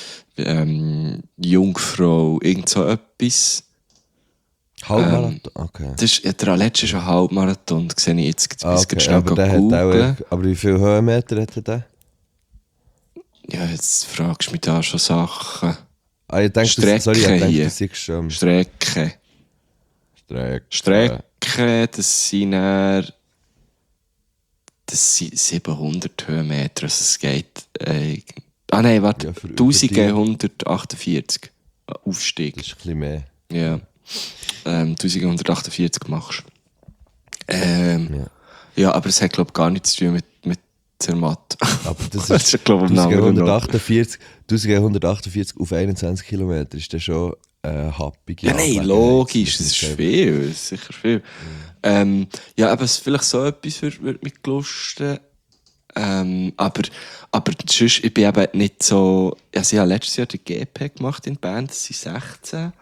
Jungfrau, irgend so etwas. Halbmarathon? Okay. Das ist, der Aletsch ist ein Halbmarathon, das sehe ich jetzt Okay, schnell aber, der hat googlen. auch, aber wie viele Höhenmeter hat der? Ja, jetzt fragst du mich da schon Sachen. Ah, ich denke, Strecke sorry, ich denke, hier. das ist schon. Strecke. Strecke, das sind 700 Höhenmeter, also es geht... nein, warte, Ja, für 1148 Aufstieg. Das ist ein bisschen mehr. Ja. 1148 machst du. Ja, aber es hat, glaube ich, gar nichts zu tun mit Zermatt. Aber das ist, glaube ich, 1148 auf 21 Kilometer ist das schon happig. Ja, nein, logisch, das ist viel, das ist sicher viel. Ja, aber vielleicht so etwas würde mich lusten. Aber sonst, ich bin eben nicht so... Also ich habe letztes Jahr den GP gemacht in Bern, das sind 16.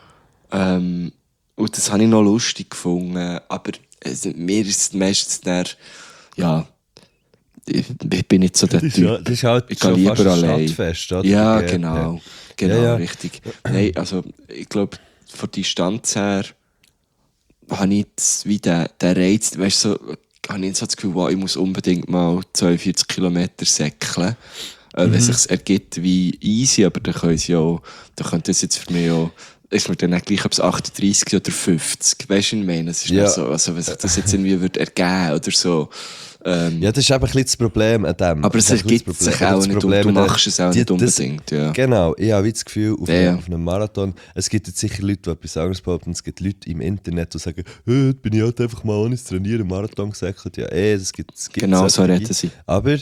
Und das habe ich noch lustig gefunden. Aber mir ist es meistens dann... Ja, ich bin nicht so der Typ. Das ist halt ich schon gehe fast lieber ein allein. Stadtfest, oder? Ja, genau. Genau, Ja. richtig. Nein, also ich glaube, von der Distanz her habe ich jetzt wie den Reiz, weißt du, so, habe ich so das Gefühl, wow, ich muss unbedingt mal 42 Kilometer säckeln. Wenn es sich ergibt wie easy, aber dann könnte das jetzt für mich auch, ist mir dann auch gleich, ob es 38 oder 50, weißt du, was ich meine? Es ist Ja. nicht so, also wenn sich das jetzt irgendwie würde ergeben oder so. Ja, das ist eben ein bisschen das Problem an dem. Aber es Das ist ein ergibt bisschen das sich auch nicht und du machst es auch nicht das- unbedingt. Ja. Genau, ich habe das Gefühl, auf Ja. einem Marathon, es gibt jetzt sicher Leute, die etwas anderes behaupten, es gibt Leute im Internet, die sagen, heute bin ich halt einfach mal ohne zu trainieren im Marathon gesäckelt. Ja, das gibt Genau, so solche. reden sie. Aber,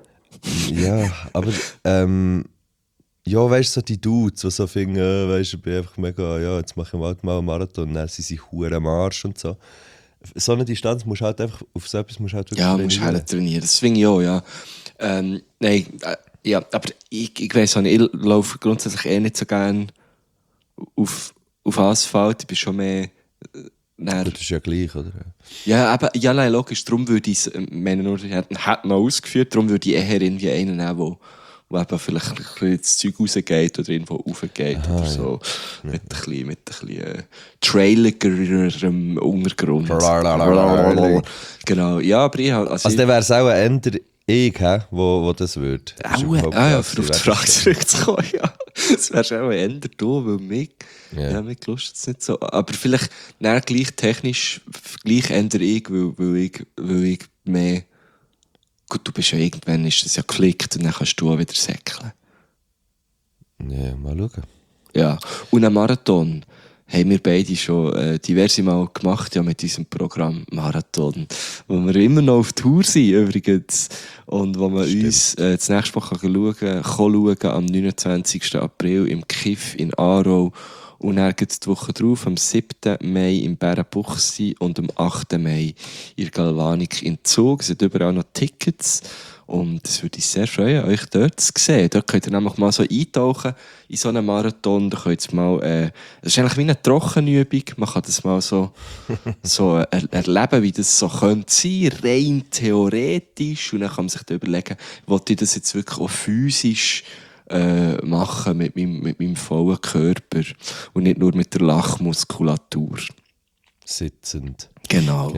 ja, weißt du, so die Dudes, die so finden, weißt du, ich bin einfach mega, ja, jetzt mache ich halt mal einen Marathon, dann sind sie hure am Arsch und so. So eine Distanz musst du halt einfach, auf so etwas musst du halt wirklich Ja, musst halt trainieren. Das finde ich auch, ja. Nein, ja, aber ich weiss auch nicht, ich laufe grundsätzlich nicht so gerne auf Asphalt. Ich bin schon mehr... Das ist ja gleich, oder? Ja, aber ja, nein, logisch. Darum würde ich es, meine nur, ich hätte noch ausgeführt, darum würde ich eher irgendwie einen nehmen, wo eben vielleicht ein bisschen das Zeug rausgeht oder irgendwo raufgeht oder so. Ja. Mit ein bisschen trailigerem Untergrund. Genau, ja, aber ich habe... Also dann wäre es auch ein Ender wo das würde. Ja, für auf die Frage zurückzukommen, ja. Das wärst auch eher du, weil mich Lust jetzt nicht so. Aber vielleicht gleich technisch, gleich eher weil ich mehr... Gut, du bist ja irgendwann, ist das ja geflickt und dann kannst du auch wieder säckeln. Ja, mal schauen. Ja, und einen Marathon haben wir beide schon diverse Mal gemacht, ja, mit unserem Programm Marathon, wo wir immer noch auf Tour sind übrigens und wo man uns das nächste Mal schauen am 29. April im Kiff in Aarau und dann gibt es die Woche drauf, am 7. Mai in Bärenbuchsee und am 8. Mai in der Galvanik in Zug. Es sind überall noch Tickets und es würde mich sehr freuen, euch dort zu sehen. Dort könnt ihr nämlich mal so eintauchen in so einen Marathon. Da könnt ihr mal, das ist eigentlich wie eine Trockenübung. Man kann das mal so erleben, wie das so könnte sein, rein theoretisch. Und dann kann man sich da überlegen, wollte ich das jetzt wirklich auch physisch machen mit meinem vollen Körper und nicht nur mit der Lachmuskulatur. Sitzend. Genau.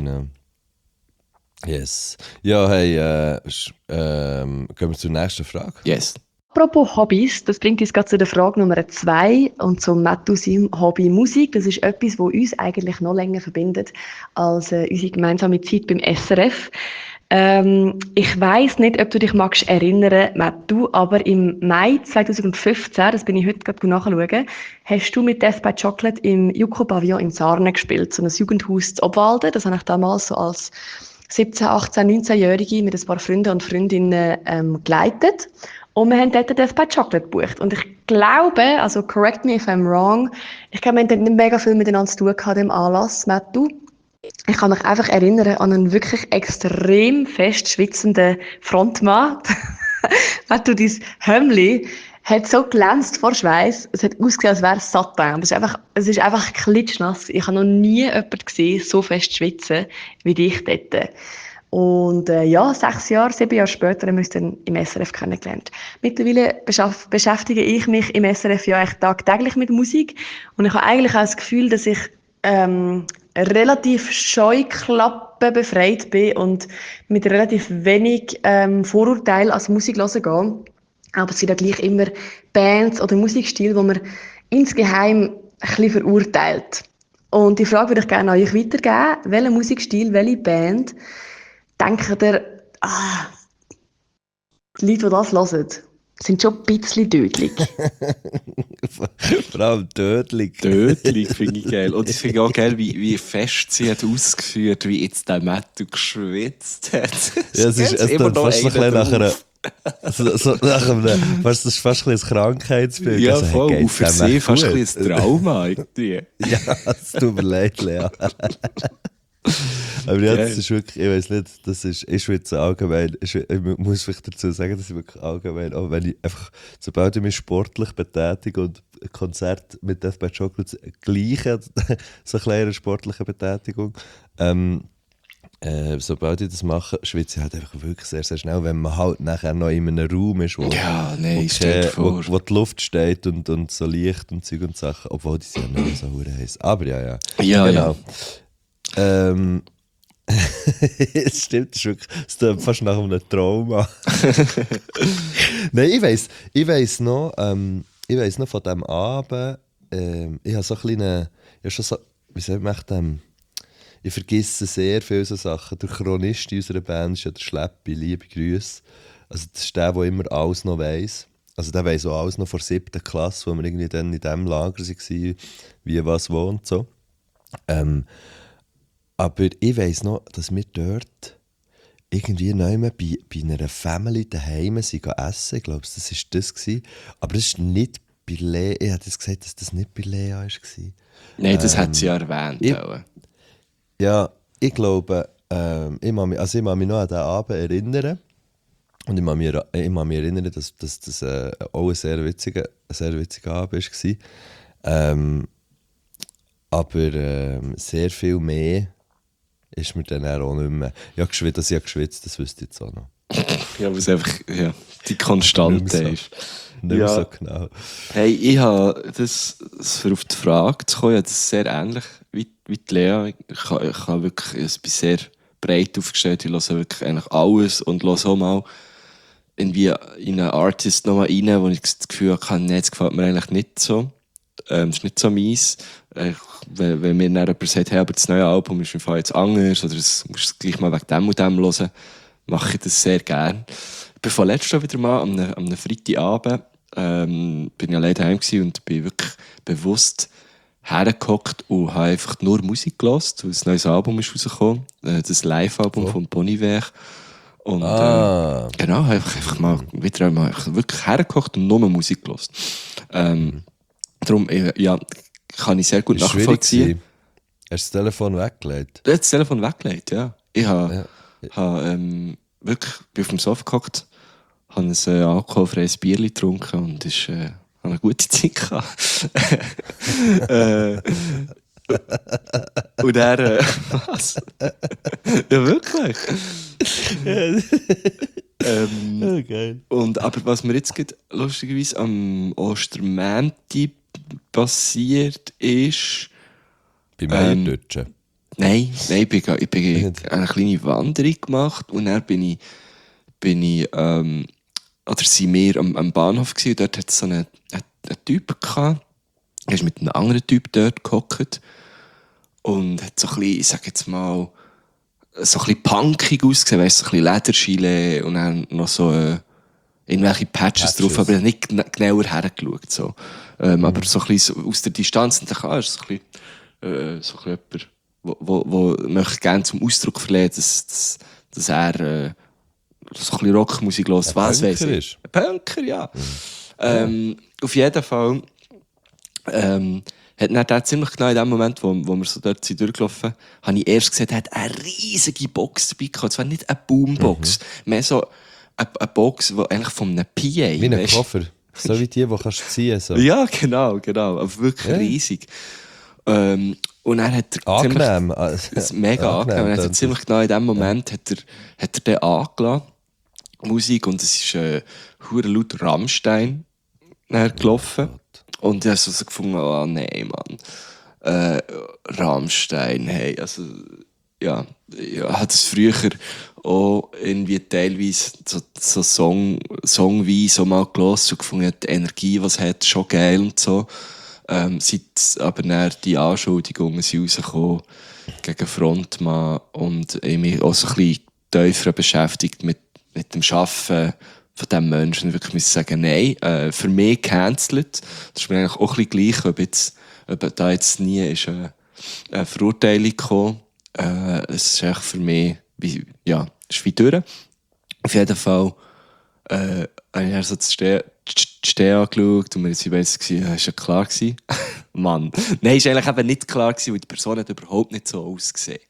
Yes. Ja, hey, gehen wir zur nächsten Frage. Yes. Apropos Hobbys, das bringt uns gerade zu der Frage Nummer 2 und zum Matthew seinem Hobby Musik. Das ist etwas, was uns eigentlich noch länger verbindet als unsere gemeinsame Zeit beim SRF. Ich weiss nicht, ob du dich magst erinnern, Matthew, aber im Mai 2015, das bin ich heute gerade nachschauen, hast du mit Death by Chocolate im Juko Pavillon in Sarnen gespielt, so ein Jugendhaus zu Obwalden. Das habe ich damals so als 17, 18, 19-Jährige mit ein paar Freunden und Freundinnen geleitet. Und wir haben dort Death by Chocolate gebucht. Und ich glaube, also correct me if I'm wrong, ich glaube, wir haben dort nicht mega viel miteinander zu tun gehabt, dem Anlass, Matthew. Ich kann mich einfach erinnern an einen wirklich extrem fest schwitzenden Frontmann. Matthew, dein Hemli hat so glänzt vor Schweiß. Es hat ausgesehen, als wäre es Satin. Es ist einfach klitschnass. Ich habe noch nie jemanden gesehen, so fest schwitzen wie dich dort. Und 7 Jahre später haben wir uns dann im SRF kennengelernt. Mittlerweile beschäftige ich mich im SRF ja echt tagtäglich mit Musik. Und ich habe eigentlich auch das Gefühl, dass ich relativ Scheuklappen befreit bin und mit relativ wenig Vorurteilen als Musik hören gehe. Aber es sind ja gleich immer Bands oder Musikstile, die man insgeheim ein bisschen verurteilt. Und die Frage würde ich gerne an euch weitergeben. Welcher Musikstil, welche Band denkt ihr, die Leute, die das hören, sind schon ein bisschen dödelig? Vor allem tödlich. Tödlich finde ich geil. Und ich finde auch geil, wie fest sie hat ausgeführt, wie jetzt der Matthew geschwitzt hat. Ja, es ist immer noch fast ein bisschen nach einer... Das ist fast ein Krankheitsbild. Ja, also, voll. hey, Und für sie fast ein bisschen ein Trauma irgendwie. Ja, es tut mir leid, Lea. Aber ja, das Geil. ist wirklich, ich weiß nicht, das ist jetzt allgemein, ich muss vielleicht dazu sagen, dass ich wirklich allgemein, auch wenn ich einfach, sobald ich mich sportlich betätige und ein Konzert mit Death by Chocolate gleiche, so eine kleine sportliche Betätigung, sobald ich das mache, schwitze ich halt einfach wirklich sehr, sehr schnell, wenn man halt nachher noch in einem Raum ist, wo, Ja, nein, stell dir vor. wo die Luft steht und so Licht und Zeug und Sachen, obwohl die sind ja nicht so hure heiß. Aber ja. Ja, Genau. Es stimmt, es klingt fast nach einem Trauma. Nein, ich weiss noch von diesem Abend, ich habe so ein kleines, wie soll man ich vergesse sehr viele so Sachen. Der Chronist in unserer Band ist ja der Schleppi, liebe Grüße. Also das ist der immer alles noch weiss. Also der weiss auch alles noch vor 7. Klasse, wo wir irgendwie dann in diesem Lager waren, wie was wo und so. Aber ich weiss noch, dass wir dort irgendwie neu bei einer Family daheim sind essen. Ich glaube, das war das. Aber das ist nicht bei Lea. Ich hätte jetzt gesagt, dass das nicht bei Lea war. Nein, das hat sie ja erwähnt. Ja, ich glaube, ich mag mich noch an diesen Abend erinnern. Und ich mag mich erinnern, dass das auch ein sehr witziger Abend war. Aber sehr viel mehr ist mir dann auch nicht mehr. Dass ich geschwitzt, das wüsste ich jetzt auch noch. Ja, weil es einfach die Konstante ist. Nicht mehr so genau. Hey, ich habe das für auf die Frage zu kommen, das ist sehr ähnlich wie die Lea. Ich habe wirklich, ich bin sehr breit aufgestellt, ich höre wirklich eigentlich alles und höre auch mal irgendwie in einen Artist nochmal rein, wo ich das Gefühl habe, nee, das gefällt mir eigentlich nicht so. Das ist nicht so mies. Wenn mir dann jemand sagt, hey, aber das neue Album ist im Fall jetzt anders oder das musst du gleich mal wegen dem und dem hören, mache ich das sehr gerne. Ich bin vorletzt wieder mal am einem Freitagabend bin ich allein daheim gewesen und bin wirklich bewusst hergehockt und habe einfach nur Musik gehört, weil ein neues Album ist rausgekommen, das Live-Album von Bon Iver. Und genau, habe einfach mal wieder einmal wirklich hergehockt und nur Musik gehört. Darum, ja, kann ich sehr gut Ist nachvollziehen. Hast du das Telefon weggelegt? Ich habe das Telefon weggelegt, ja. Ich habe wirklich bin auf dem Sofa gehockt, habe ein alkoholfreies Bier getrunken und habe eine gute Zeit gehabt. Und er was? Ja, wirklich. Geil. Aber was mir jetzt gerade lustigerweise am Ostermänti passiert ist... Bei Meierdeutschen? Nein, ich bin eine kleine Wanderung gemacht und dann sind wir am Bahnhof gewesen, und dort hat es so einen Typ gehabt, er ist mit einem anderen Typ dort gehockt und hat so ein bisschen, ich sag jetzt mal, so ein bisschen punkig ausgesehen, weißt, so ein bisschen Ledergilet und dann noch so irgendwelche Patches drauf, aber er hat nicht genauer hergeschaut. So. Aber so ein bisschen so aus der Distanz und dann ist so ein bisschen jemand, wo möchte gerne zum Ausdruck verleihen, dass er so ein bisschen Rockmusik hört. Was weiß ich? Ein Punker, ja. Auf jeden Fall hat er ziemlich genau in dem Moment, wo wir so dort sind durchgelaufen, habe ich erst gesehen, er hat eine riesige Box dabei gehabt. Zwar nicht eine Boombox, mehr so eine Box, die eigentlich von einem PA... Wie ein Koffer. So wie die kannst du ziehen. So. Ja, genau. Aber wirklich riesig. Und er hat er angenehm. Mega angenehm. Und er hat ziemlich genau in dem Moment hat er den angelassen, Musik, und es ist hure laut Rammstein gelaufen. Und ich habe so gefunden, oh nein, Mann. Rammstein, hey, also, ja, ich habe das früher auch irgendwie teilweise so songweise so mal gehört und gefunden, die Energie, was es hat, schon geil und so. Seit aber dann die Anschuldigungen sind rausgekommen gegen Frontmann und ich mich auch so ein bisschen tiefer beschäftigt mit dem Arbeiten von diesem Menschen. Wirklich muss ich sagen, nein, für mich cancelled. Das ist mir eigentlich auch ein bisschen gleich, ob da jetzt nie ist eine Verurteilung gekommen. Es ist echt für mich, ist wie durch. Auf jeden Fall habe ich dann so das Stehen angeschaut und mir jetzt gesagt, ist ja klar gewesen. Mann. Nein, ist eigentlich eben nicht klar gewesen, weil die Person hat überhaupt nicht so ausgesehen.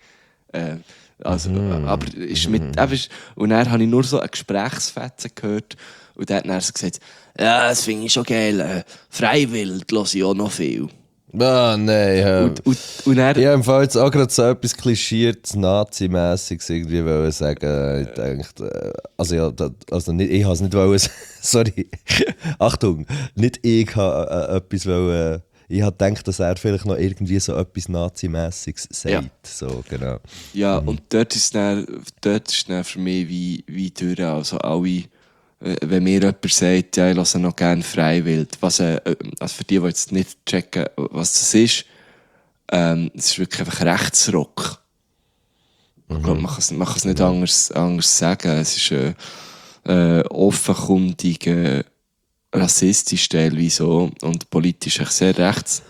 Aber ist und dann habe ich nur so eine Gesprächsfetzen gehört und der hat dann so gesagt, ja, das finde ich schon geil, Freiwild höre ich auch noch viel. Ah, nein, ja. Und dann, ich habe im Fall jetzt auch gerade so etwas klischiertes, Nazi-mässiges irgendwie wollen sagen. Ich dachte, nicht, ich habe es nicht wollen, sorry. Achtung, nicht ich habe etwas wollen. Ich habe gedacht, dass er vielleicht noch irgendwie so etwas Nazi-mässiges sagt. Ja. So, genau. Ja, und dort ist dann für mich wie durch. Also alle, wenn mir jemand sagt, ja, ich höre noch gerne Freiwild, also für die jetzt nicht checken, was das ist, es ist wirklich einfach Rechtsrock. Ich glaube, man kann es nicht anders sagen. Es ist offenkundig rassistisch teilweise auch und politisch echt sehr rechts.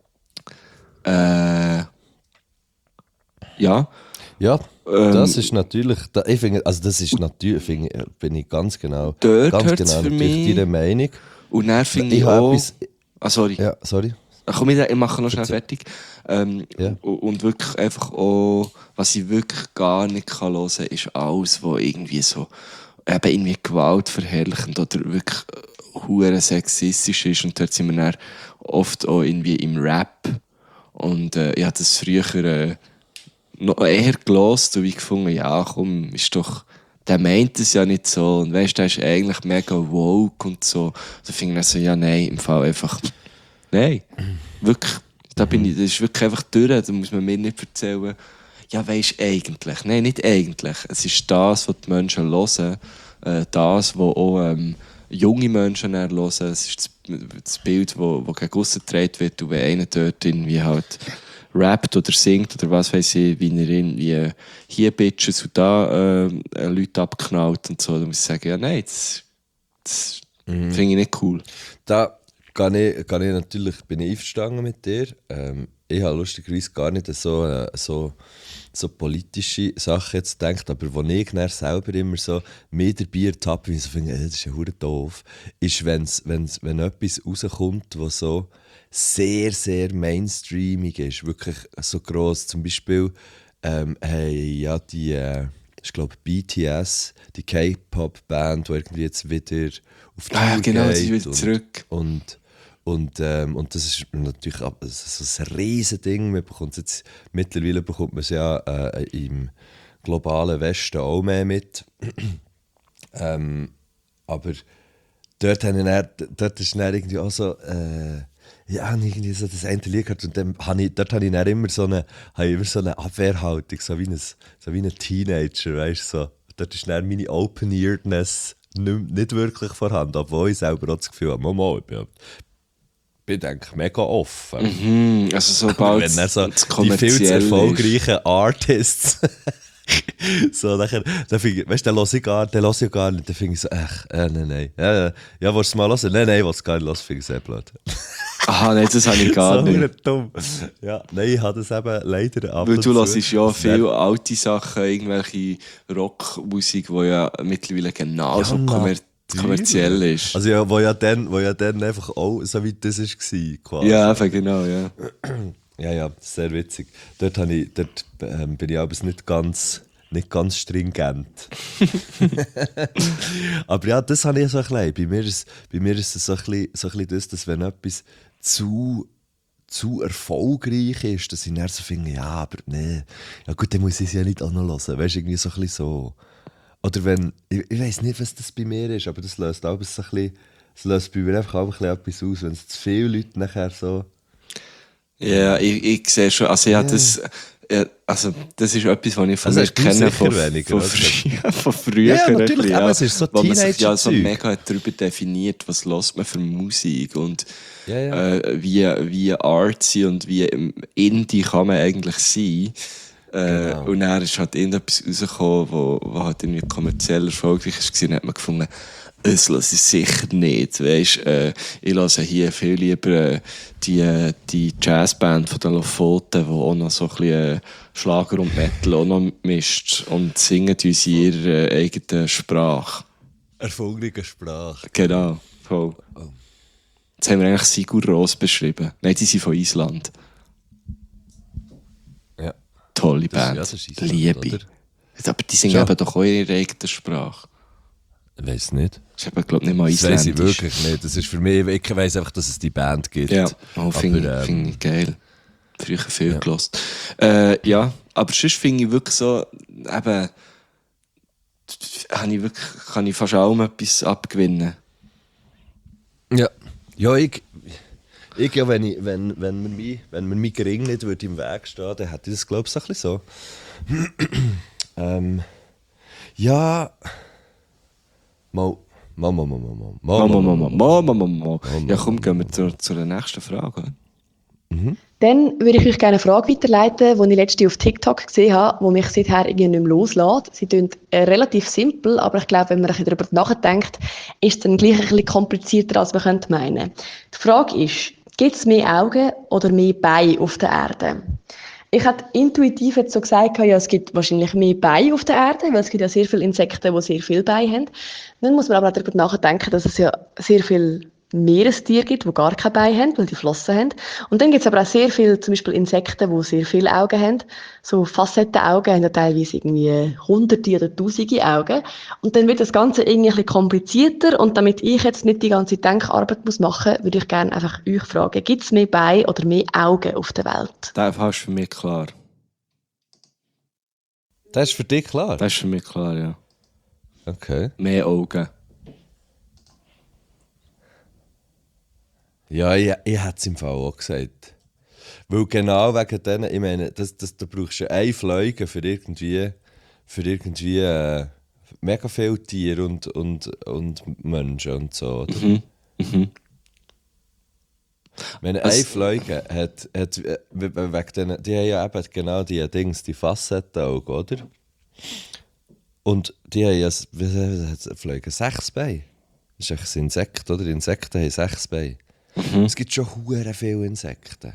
Ja. Ja, das ist natürlich, ich finde, also das ist natürlich, bin ich ganz genau für mich deiner Meinung. Und dann finde ich auch... sorry. Ja, sorry. Komm, ich mache noch schnell fertig. Ja. Und wirklich einfach auch, was ich wirklich gar nicht hören kann, ist alles, was irgendwie so eben irgendwie Gewalt verherrlichend oder wirklich hure sexistisch ist. Und dort sind wir dann oft auch irgendwie im Rap. Und ich habe das früher noch eher gelost und ich gefunden, ja komm, ist doch, der meint es ja nicht so. Und weißt du, der ist eigentlich mega woke und so. Da finde ich so, ja nein, im Fall einfach, nein, wirklich, das ist wirklich einfach durch, da muss man mir nicht erzählen, ja weisst eigentlich, nein, nicht eigentlich, es ist das, was die Menschen hören, das, was auch junge Menschen hören, es ist das Bild, das gegen aussen getragen wird und wenn einer dort irgendwie halt rappt oder singt oder was weiß ich, wie er irgendwie hier Bitches und da Leute abknallt und so, dann muss ich sagen, ja nein, das finde ich nicht cool. Da kann ich natürlich, bin ich einverstanden mit dir. Ich habe lustigerweise gar nicht so politische Sachen jetzt gedacht, aber wo ich dann selber immer so mit dabei ertappe, wie ich so finde, das ist ja verdammt doof, ist, wenn etwas rauskommt, was so sehr, sehr mainstreamig ist, wirklich so gross. Zum Beispiel ich glaube BTS, die K-Pop-Band, die irgendwie jetzt wieder auf Tour geht. Genau, sie ist wieder zurück. Und das ist natürlich so ein riesen Ding. Mittlerweile bekommt man es ja im globalen Westen auch mehr mit. Aber dort ist dann irgendwie auch so... irgendwie so das eine Lied gehört und dann habe ich dann immer so eine Abwehrhaltung, so wie ein Teenager, weißt du, so. Dort ist dann meine Open-Earedness nicht wirklich vorhanden, obwohl ich selber auch das Gefühl habe, ich bin eigentlich mega offen. Also sobald wenn dann so es die viel zu kommerziell erfolgreichen Artists so, dann finde ich, weißt du, den höre ich gar nicht. Dann finde ich so, nein. Ja, willst du es mal hören? Nein, ich will es gar nicht hören, finde ich sehr blöd. Aha, nein, das habe ich gar so nicht. Dumm. Ja, nein, ich habe das eben leider ab Weil und du zu. hörst ja viele alte Sachen, irgendwelche Rockmusik, die ja mittlerweile genauso kommerziell ist. Also ja, wo ja dann einfach auch so wie das war, quasi. Ja, einfach genau, ja. Ja, sehr witzig. Dort bin ich aber nicht ganz stringent. Aber ja, das habe ich so ein bisschen. Bei mir ist es so ein bisschen das, dass wenn etwas zu erfolgreich ist, dass ich dann so finde, ja, aber nee, ja gut, dann muss ich es ja nicht auch noch hören. Weißt du, irgendwie so ein bisschen so. Oder wenn, ich weiss nicht, was das bei mir ist, aber das löst auch so ein bisschen, das löst bei mir einfach auch ein bisschen etwas aus, wenn es zu viele Leute nachher so... Ja, ich sehe schon, also Ja, also, das ist etwas, was ich von Also mir hast du kenne, sicher von weniger, von oder? von früher. Ja, natürlich, ein bisschen, aber es ist so wo man sich ja so Teenager-Zeug. mega darüber definiert, was hört man für Musik und Ja. wie artsy und wie indie kann man eigentlich sein. Genau. Und dann ist halt irgendetwas rausgekommen, wo halt irgendwie kommerziell erfolgreich war. Und dann hat man gefunden, das lasse ich sicher nicht. Weisst, ich lasse hier viel lieber die Jazzband von den Lofoten, die auch noch so ein bisschen Schlager und Metal auch noch mischt und singen uns in ihrer eigenen Sprache. Erfolgreiche Sprache. Genau, voll. Jetzt haben wir eigentlich Sigur Rós beschrieben. Nein, die sind von Island. Ja. Tolle Das ist- Band. ja, das ist Island, Liebe. oder? Aber die singen Schon. eben doch auch in ihrer eigenen Sprache. Ich weiss nicht. Das ist eben, glaube ich, nicht mal Das weiss ich isländisch. wirklich nicht. Das ist für mich, ich weiss einfach, dass es die Band gibt. Ja, oh, finde Aber, find ich geil. Früher viel ja. gehört. Ja, aber sonst finde ich wirklich so, eben, kann ich fast auch etwas abgewinnen. Ja. Ja, ich ja, wenn mir mein Gering nicht würde im Weg stehen, dann hätte ich das, glaube ich, so ein bisschen so. Ja. Mal. Ja, komm, gehen wir zur nächsten Frage. Dann würde ich euch gerne eine Frage weiterleiten, die ich letztens auf TikTok gesehen habe, die mich seither irgendwie nicht mehr loslässt. Sie klingt relativ simpel, aber ich glaube, wenn man ein bisschen darüber nachdenkt, ist es dann gleich ein bisschen komplizierter, als man könnte meinen. Die Frage ist, gibt es mehr Augen oder mehr Beine auf der Erde? Ich hätte intuitiv jetzt so gesagt, ja, es gibt wahrscheinlich mehr Beine auf der Erde, weil es gibt ja sehr viele Insekten, die sehr viele Beine haben. Dann muss man aber auch darüber nachdenken, dass es ja sehr viele Meerestiere gibt, die gar keine Beine haben, weil die Flossen haben. Und dann gibt es aber auch sehr viele, zum Beispiel Insekten, die sehr viele Augen haben. So Facettenaugen haben ja teilweise irgendwie Hunderte oder Tausende Augen. Und dann wird das Ganze irgendwie ein bisschen komplizierter. Und damit ich jetzt nicht die ganze Denkarbeit machen muss, würde ich gerne einfach euch fragen, gibt es mehr Beine oder mehr Augen auf der Welt? Das ist für mich klar. Das ist für dich klar? Das ist für mich klar, ja. Okay. Mehr Augen. Ja, ich hätte es im Fall auch gesagt. Weil genau wegen denen, ich meine, da brauchst du einen Fliegen für irgendwie mega viele Tiere und Menschen und so. Oder? Ich meine, ein Fliegen hat wegen denen, die haben ja eben genau die Dings, die Facettenaugen, oder? Und die haben ja, Fliegen 6 Beine. Das ist eigentlich ein Insekt, oder? Insekten haben 6 Beine. Es gibt schon hure viele Insekten.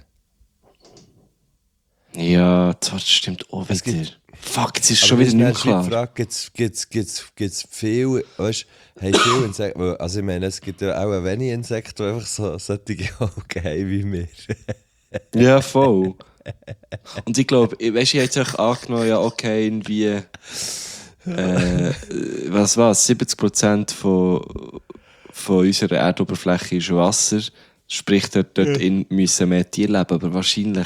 Ja, das stimmt auch Es wieder. gibt- Fuck, jetzt ist Aber schon wieder das nicht ist die klar. Frage, gibt's viel, weißt du, haben viele Insekten, also ich meine, es gibt ja auch wenig Insekten, die einfach so solche Augen haben wie wir. Ja, voll. Und ich glaube, weißt du, ich hätte euch angenommen, ja, okay, irgendwie, was war's, 70% von unserer Erdoberfläche ist Wasser. Sprich, dort müssen mehr Tiere leben, aber wahrscheinlich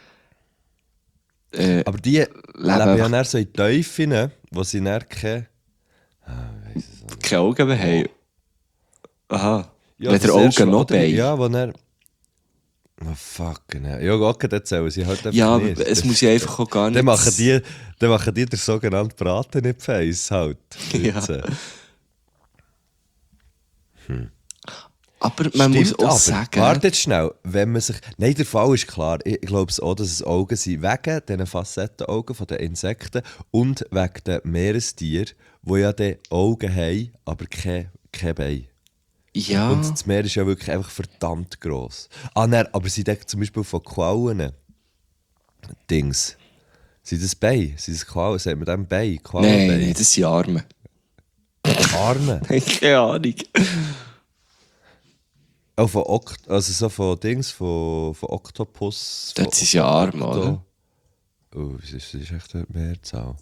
Aber die leben ja einfach- dann so in Teufeln, wo sie dann keine... keine Augen mehr haben. Aha. Ja, Wenn der das erste Augen Mal, noch oder? Beine. Ja, wo dann... Oh fuck, genau. Ja, okay, das zählen sie halt einfach Ja, nicht. aber es muss ja einfach auch gar nicht... Dann machen die den sogenannten Braten nicht Face halt. Ja. Jetzt, Aber man muss Stimmt, auch aber, sagen... wartet schnell, wenn man sich... Nein, der Fall ist klar. Ich glaube auch, dass es Augen sind wegen diesen Facettenaugen von den Insekten und wegen den Meerestieren, die ja die Augen haben, aber keine Beine. Ja, Und das Meer ist ja wirklich einfach verdammt gross. Ah nein, aber sie denken zum Beispiel von Quallen. Dings. Sind das Beine? Sind das Quallen? Sagt man dem Bein? Quallenbein? nein, das sind Arme. Arme? Keine Ahnung. Auch also so von Dings, von Oktopus. Dort sind sie ja Arme, oder? Oh, das ist echt eine Mehrzahl.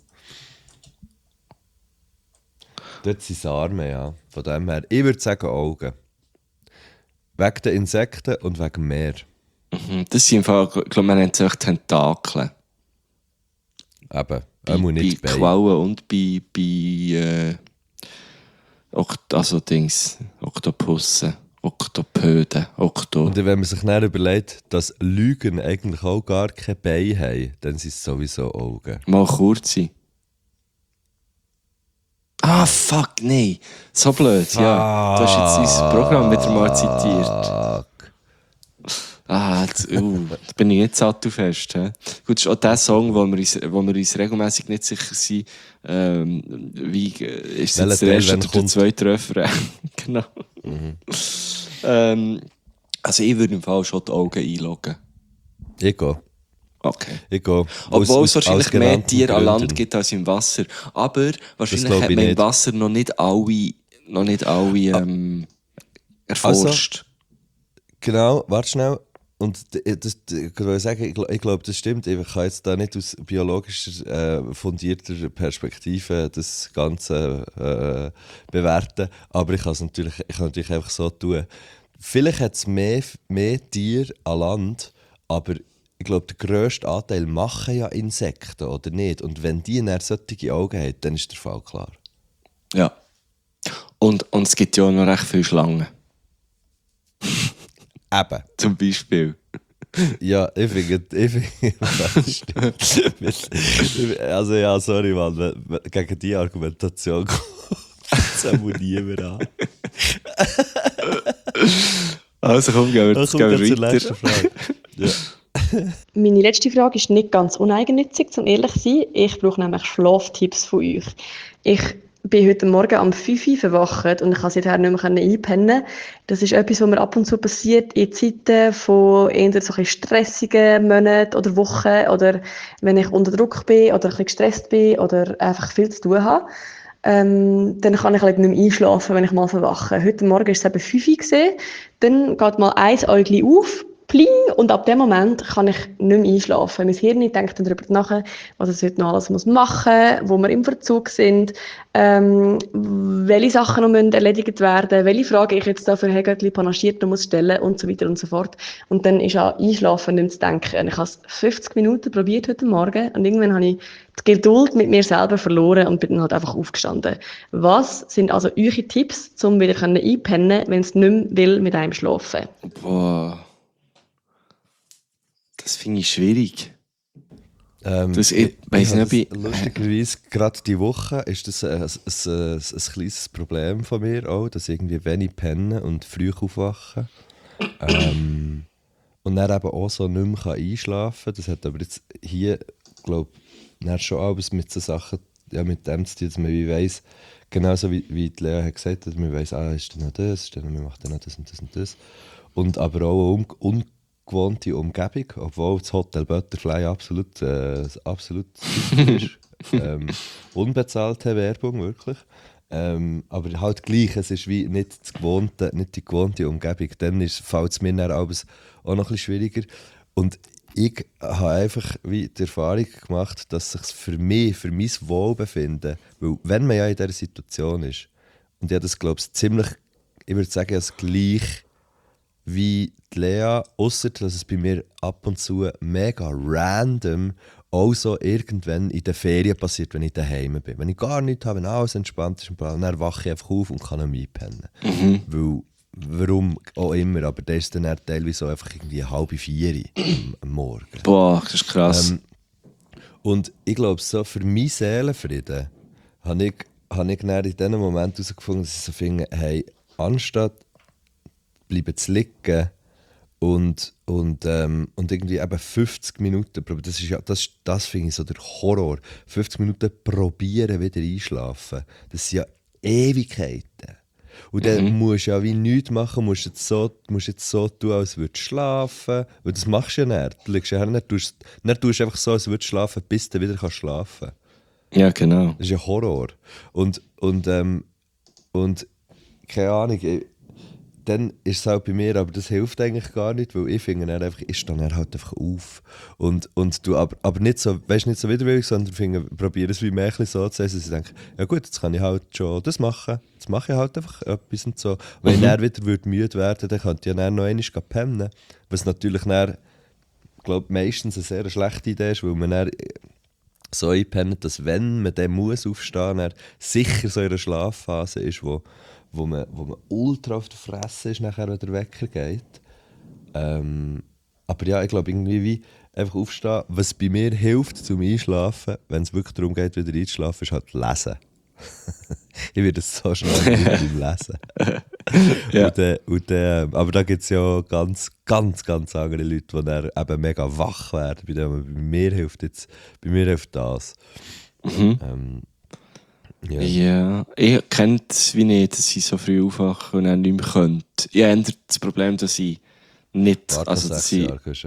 Dort sind es Arme, ja. Von dem her. Ich würde sagen Augen. Wegen den Insekten und wegen dem Meer. Das sind im Fall, ich glaube, man nennt es auch Tentakel. Eben. Bei, Auch nicht bei Beine. Quallen und bei also Dings, Oktopussen. Oktopöden. Und wenn man sich dann überlegt, dass Lügen eigentlich auch gar kein Bein haben, dann sind es sowieso Augen. Mal kurze. Ah, fuck, nein. So blöd, ja. Du hast jetzt unser Programm wieder mal zitiert. Da bin ich nicht satt auf fest. He? Gut, das ist auch der Song, wo wir uns regelmäßig nicht sicher sind, wie ist es jetzt der erste oder der zweite Refrain. Genau. Also ich würde im Fall schon die Augen einloggen. Ich gehe. Okay. Ich gehe. Obwohl es wahrscheinlich mehr Tiere an Land gibt als im Wasser. Aber wahrscheinlich hat man im Wasser noch nicht alle erforscht. Also, genau, warte schnell. Und das, ich will sagen, ich glaube, das stimmt. Ich kann jetzt da nicht aus biologischer, fundierter Perspektive das Ganze bewerten. Aber ich kann natürlich einfach so tun. Vielleicht hat es mehr Tiere an Land, aber ich glaube, der grösste Anteil machen ja Insekten, oder nicht? Und wenn die dann solche Augen haben, dann ist der Fall klar. Ja. Und es gibt ja auch noch recht viele Schlangen. Eben. Zum Beispiel. Ja, ich finde das stimmt. Also ja, sorry, Mann, gegen diese Argumentation kommt es auch niemand an. Also komm, gehen wir zur letzten Frage. Ja. Meine letzte Frage ist nicht ganz uneigennützig, um ehrlich zu sein. Ich brauche nämlich Schlaftipps von euch. Ich bin heute Morgen um 5 Uhr verwacht und ich kann seither nicht mehr einpennen. Das ist etwas, was mir ab und zu passiert in Zeiten von eher so ein bisschen stressigen Monaten oder Wochen oder wenn ich unter Druck bin oder ein bisschen gestresst bin oder einfach viel zu tun habe. Dann kann ich halt nicht mehr einschlafen, wenn ich mal verwache. Heute Morgen war es eben 5 Uhr gewesen. Dann geht mal ein Äuglein auf, pling, und ab dem Moment kann ich nicht mehr einschlafen. Mein Hirn denkt dann darüber nach, was es heute noch alles machen muss, wo wir im Verzug sind, welche Sachen noch erledigt werden müssen, welche Fragen ich jetzt da für Hegel panaschiert noch stellen muss und so weiter und so fort. Und dann ist an Einschlafen nicht mehr zu denken. Ich habe es 50 Minuten probiert heute Morgen und irgendwann habe ich die Geduld mit mir selber verloren und bin dann halt einfach aufgestanden. Was sind also eure Tipps, um wieder einpennen, wenn es nicht mehr will mit einem schlafen? Boah. Das finde ich schwierig. Lustigerweise, gerade diese Woche ist das ein kleines Problem von mir auch, dass ich irgendwie wenig pennen und früh aufwachen. Und dann eben auch so nicht mehr einschlafen kann. Das hat aber jetzt hier, glaube ich, schon alles mit so Sachen, ja, mit dem zu tun, dass man wie weiss, genauso wie die Lea hat gesagt hat, man weiss, ist dann noch das, man macht dann noch das und das und das. Und aber auch eine ungewohnte Umgebung, obwohl das Hotel Butterfly absolut ist. Unbezahlte Werbung, wirklich. Aber halt gleich, es ist wie nicht die gewohnte Umgebung. Dann fällt es mir dann alles auch noch ein bisschen schwieriger. Und ich habe einfach wie die Erfahrung gemacht, dass es für mein Wohlbefinden, weil wenn man ja in dieser Situation ist, und ich habe das, glaube ich, ziemlich, ich würde sagen, das gleich wie die Lea, ausser dass es bei mir ab und zu mega random auch so irgendwann in den Ferien passiert, wenn ich daheim bin. Wenn ich gar nichts habe, wenn alles entspannt ist, dann wache ich einfach auf und kann nicht einpennen. Weil, warum auch immer, aber der ist dann teilweise einfach irgendwie 3:30 am Morgen. Boah, das ist krass. Und ich glaube, so für meinen Seelenfrieden habe ich dann in diesem Moment herausgefunden, dass ich so finde, hey, anstatt bleiben zu liegen und irgendwie eben 50 Minuten probieren, das finde ich so der Horror. 50 Minuten probieren, wieder einschlafen. Das sind ja Ewigkeiten. Und dann musst du ja wie nichts machen, musst jetzt so tun, als würdest du schlafen. Weil das machst du ja nicht. Du liegst ja her, dann tust du einfach so, als würdest du schlafen, bis du wieder schlafen kannst. Ja, genau. Das ist ja Horror. Und keine Ahnung, dann ist es halt bei mir, aber das hilft eigentlich gar nicht, weil ich finde dann einfach, ich stehe dann halt einfach auf. Und du, aber nicht so, weißt, nicht so widerwillig, sondern probiere es wie mehr so zu sagen, dass ich denke, ja gut, jetzt kann ich halt schon das machen. Jetzt mache ich halt einfach etwas und so. Wenn ich dann wieder müde werden, dann könnte ich dann noch einmal pennen. Was natürlich dann, glaube meistens eine sehr schlechte Idee ist, weil man dann so einpennt, dass wenn man dann muss aufstehen muss, sicher so in einer Schlafphase ist, wo man ultra auf die Fresse ist, nachher, wenn der Wecker geht. Aber ja, ich glaube irgendwie wie einfach aufstehen. Was bei mir hilft zum Einschlafen, wenn es wirklich darum geht, wieder einzuschlafen, ist halt lesen. Ich werde so schnell beim Lesen. Ja. Aber da gibt es ja ganz andere Leute, die dann eben mega wach werden. Bei mir hilft das. Ja, ich kenne es wie nicht, dass ich so früh aufwache und dann nicht mehr könnte. Ich habe das Problem, dass ich nicht, Warte, dass ich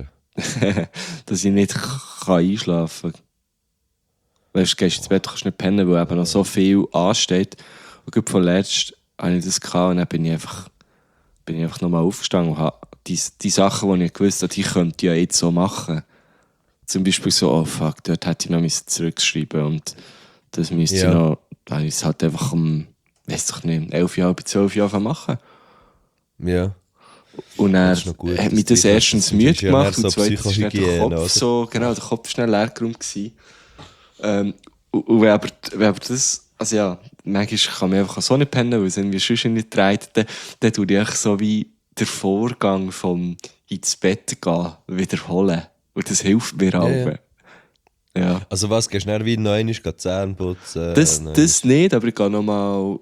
nicht einschlafen kann. Weißt du, gehst ins Bett, kannst nicht pennen, weil eben noch so viel ansteht. Und gerade vorletzt hatte ich das gehabt und dann bin ich einfach nochmal aufgestanden und habe die Sachen, die ich gewusst habe, die könnte ich ja jetzt so machen. Zum Beispiel so, oh fuck, dort hätte ich noch zurückschreiben und das müsste ich noch, da habe ich es halt einfach weiss doch nicht, 11 Jahre, 12 Jahre machen. Ja. Und dann hat mich das erstens müde gemacht und so zweitens war der Kopf so, genau, der Kopf war schnell leergeräumt gewesen. Und wenn aber das, also ja, manchmal kann man einfach so nicht pennen, weil es irgendwie sonst nicht trägt, dann tue ich so wie den Vorgang vom ins Bett gehen wiederholen. Und das hilft mir auch. Ja. Also was, gehst du dann wie noch einmal Zähne putzen? Das nicht, aber ich gehe nochmal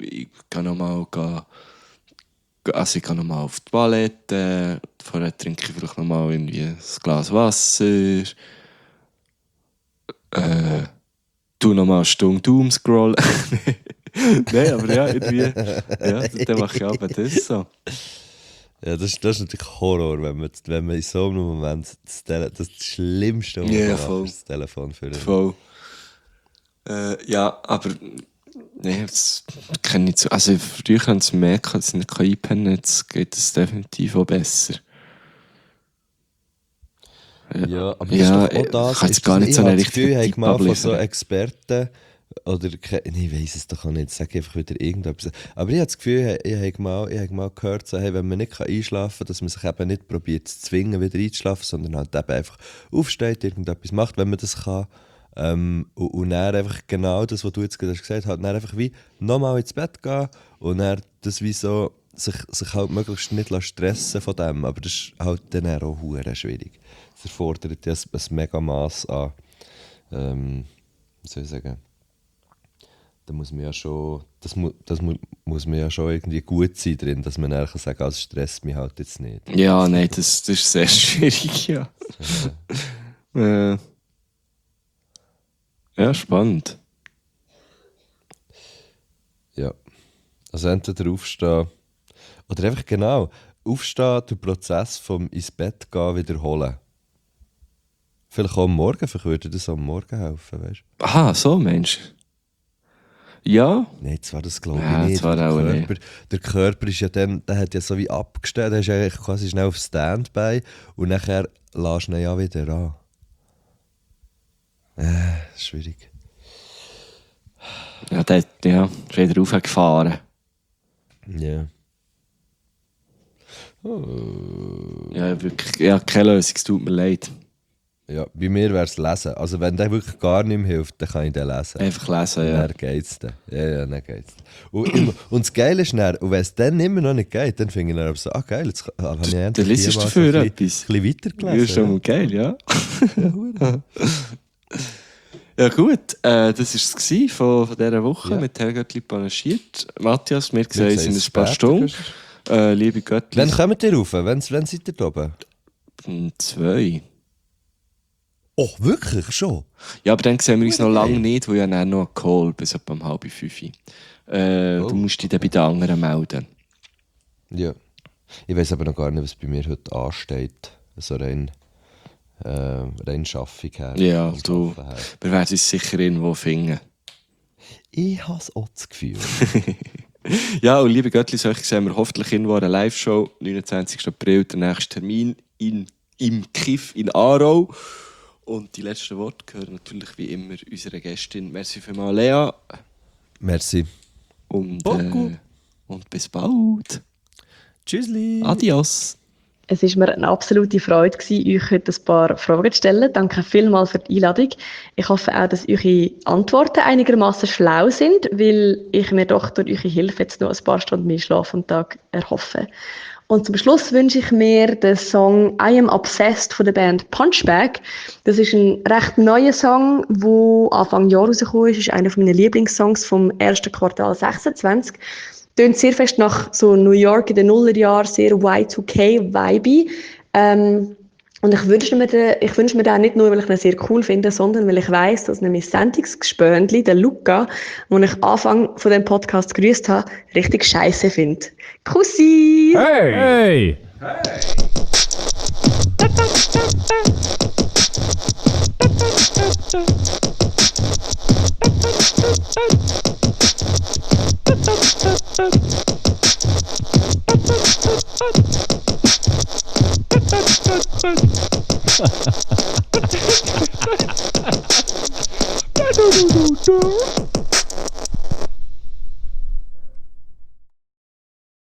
auf die Toilette, vorher trinke ich vielleicht nochmal irgendwie ein Glas Wasser, tu nochmal eine Stunde Doom scrollen. Nein, aber ja, irgendwie, ja, dann mache ich aber das so. Ja, das ist natürlich Horror, wenn man in so einem Moment das Schlimmste, was man macht, ist das Telefon führen. Voll. Ja, aber nee, das kenne ich so. Also früher kann ich es merken, dass ich nicht einpennen kann, jetzt geht es definitiv auch besser. Ja, aber ja, das ist doch auch das. Ich kann jetzt gar nicht so eine richtige Tipp mal von so abliefern. Experten, oder ich weiss es doch auch nicht, sage einfach wieder irgendetwas. Aber ich habe das Gefühl, ich habe mal gehört, so, hey, wenn man nicht einschlafen kann, dass man sich eben nicht probiert zu zwingen, wieder einzuschlafen, sondern halt eben einfach aufsteht, irgendetwas macht, wenn man das kann. Und dann einfach genau das, was du jetzt gerade gesagt hast, halt dann einfach wie nochmal ins Bett gehen und dann das wie so sich halt möglichst nicht stressen von dem. Aber das ist halt dann auch verdammt schwierig. Das erfordert ja ein mega Mass an, wie soll ich sagen, da muss man ja schon, muss man ja schon irgendwie gut sein drin, dass man dann sagen kann, das stresst mich halt jetzt nicht. Ja, nein, das ist sehr schwierig, ja. Ja, spannend. Ja. Also entweder aufstehen, oder einfach genau, aufstehen, den Prozess vom ins Bett gehen wiederholen. Vielleicht auch am Morgen, vielleicht würde das am Morgen helfen, weißt du? Aha, so Mensch. Ja. Nein, das war das glaube ich Ja, nicht. das war auch Der Körper ist ja dann, der hat ja so wie abgestellt, der ist eigentlich quasi schnell auf Standby und nachher lässt du ihn ja wieder an. Schwierig. Ja, der ist wieder raufgefahren. Ja. Ja, wirklich, ja, keine Lösung, es tut mir leid. Ja, bei mir wäre es lesen. Also wenn der wirklich gar nicht mehr hilft, dann kann ich den lesen. Einfach lesen, ja. Dann geht's dann. Ja, dann geht's. Und das Geile ist dann, und wenn es dann immer noch nicht geht, dann finde ich dann aber so, geil, jetzt habe ich endlich Dann liest du mal dafür so etwas. ein bisschen weitergelesen. Ja, ist schon mal geil, ja. Ja gut, das war es von dieser Woche mit Herr Göttli panaschiert. Matthias, wir sehen uns in ein paar Stunden. Liebe Göttli. Wann kommt ihr rauf? Wann seid ihr da oben? 2. Oh, wirklich? Schon? Ja, aber dann sehen wir uns noch lange nicht, weil ich dann noch einen Call bis etwa um 4:30. Du musst dich dann bei den anderen melden. Ja. Ich weiß aber noch gar nicht, was bei mir heute ansteht. So rein Schaffung her. Ja, Vom Arbeiten her. wir werden uns sicher irgendwo finden. Ich habe auch das Gefühl. Ja, und liebe Göttli, solche sehen wir hoffentlich irgendwo eine Live-Show, 29. April, der nächste Termin im Kiff in Aarau. Und die letzten Worte gehören natürlich wie immer unserer Gästin. Merci vielmals, Lea. Merci. Und bis bald. Tschüssli. Adios. Es war mir eine absolute Freude, euch heute ein paar Fragen zu stellen. Danke vielmals für die Einladung. Ich hoffe auch, dass eure Antworten einigermaßen schlau sind, weil ich mir doch durch eure Hilfe jetzt noch ein paar Stunden mehr Schlaf am Tag erhoffe. Und zum Schluss wünsche ich mir den Song I Am Obsessed von der Band Punchbag. Das ist ein recht neuer Song, der Anfang Jahr rausgekommen ist. Das ist einer meiner Lieblingssongs vom ersten Quartal 26. Tönt sehr fest nach so New York in den Nullerjahren, sehr Y2K-Vibe. Und ich wünsche mir den nicht nur, weil ich ihn sehr cool finde, sondern weil ich weiss, dass nämlich Sendungsgespöntli, der Luca, den ich Anfang von dem Podcast grüßt habe, richtig scheiße findet. Kussi! Hey! Hey!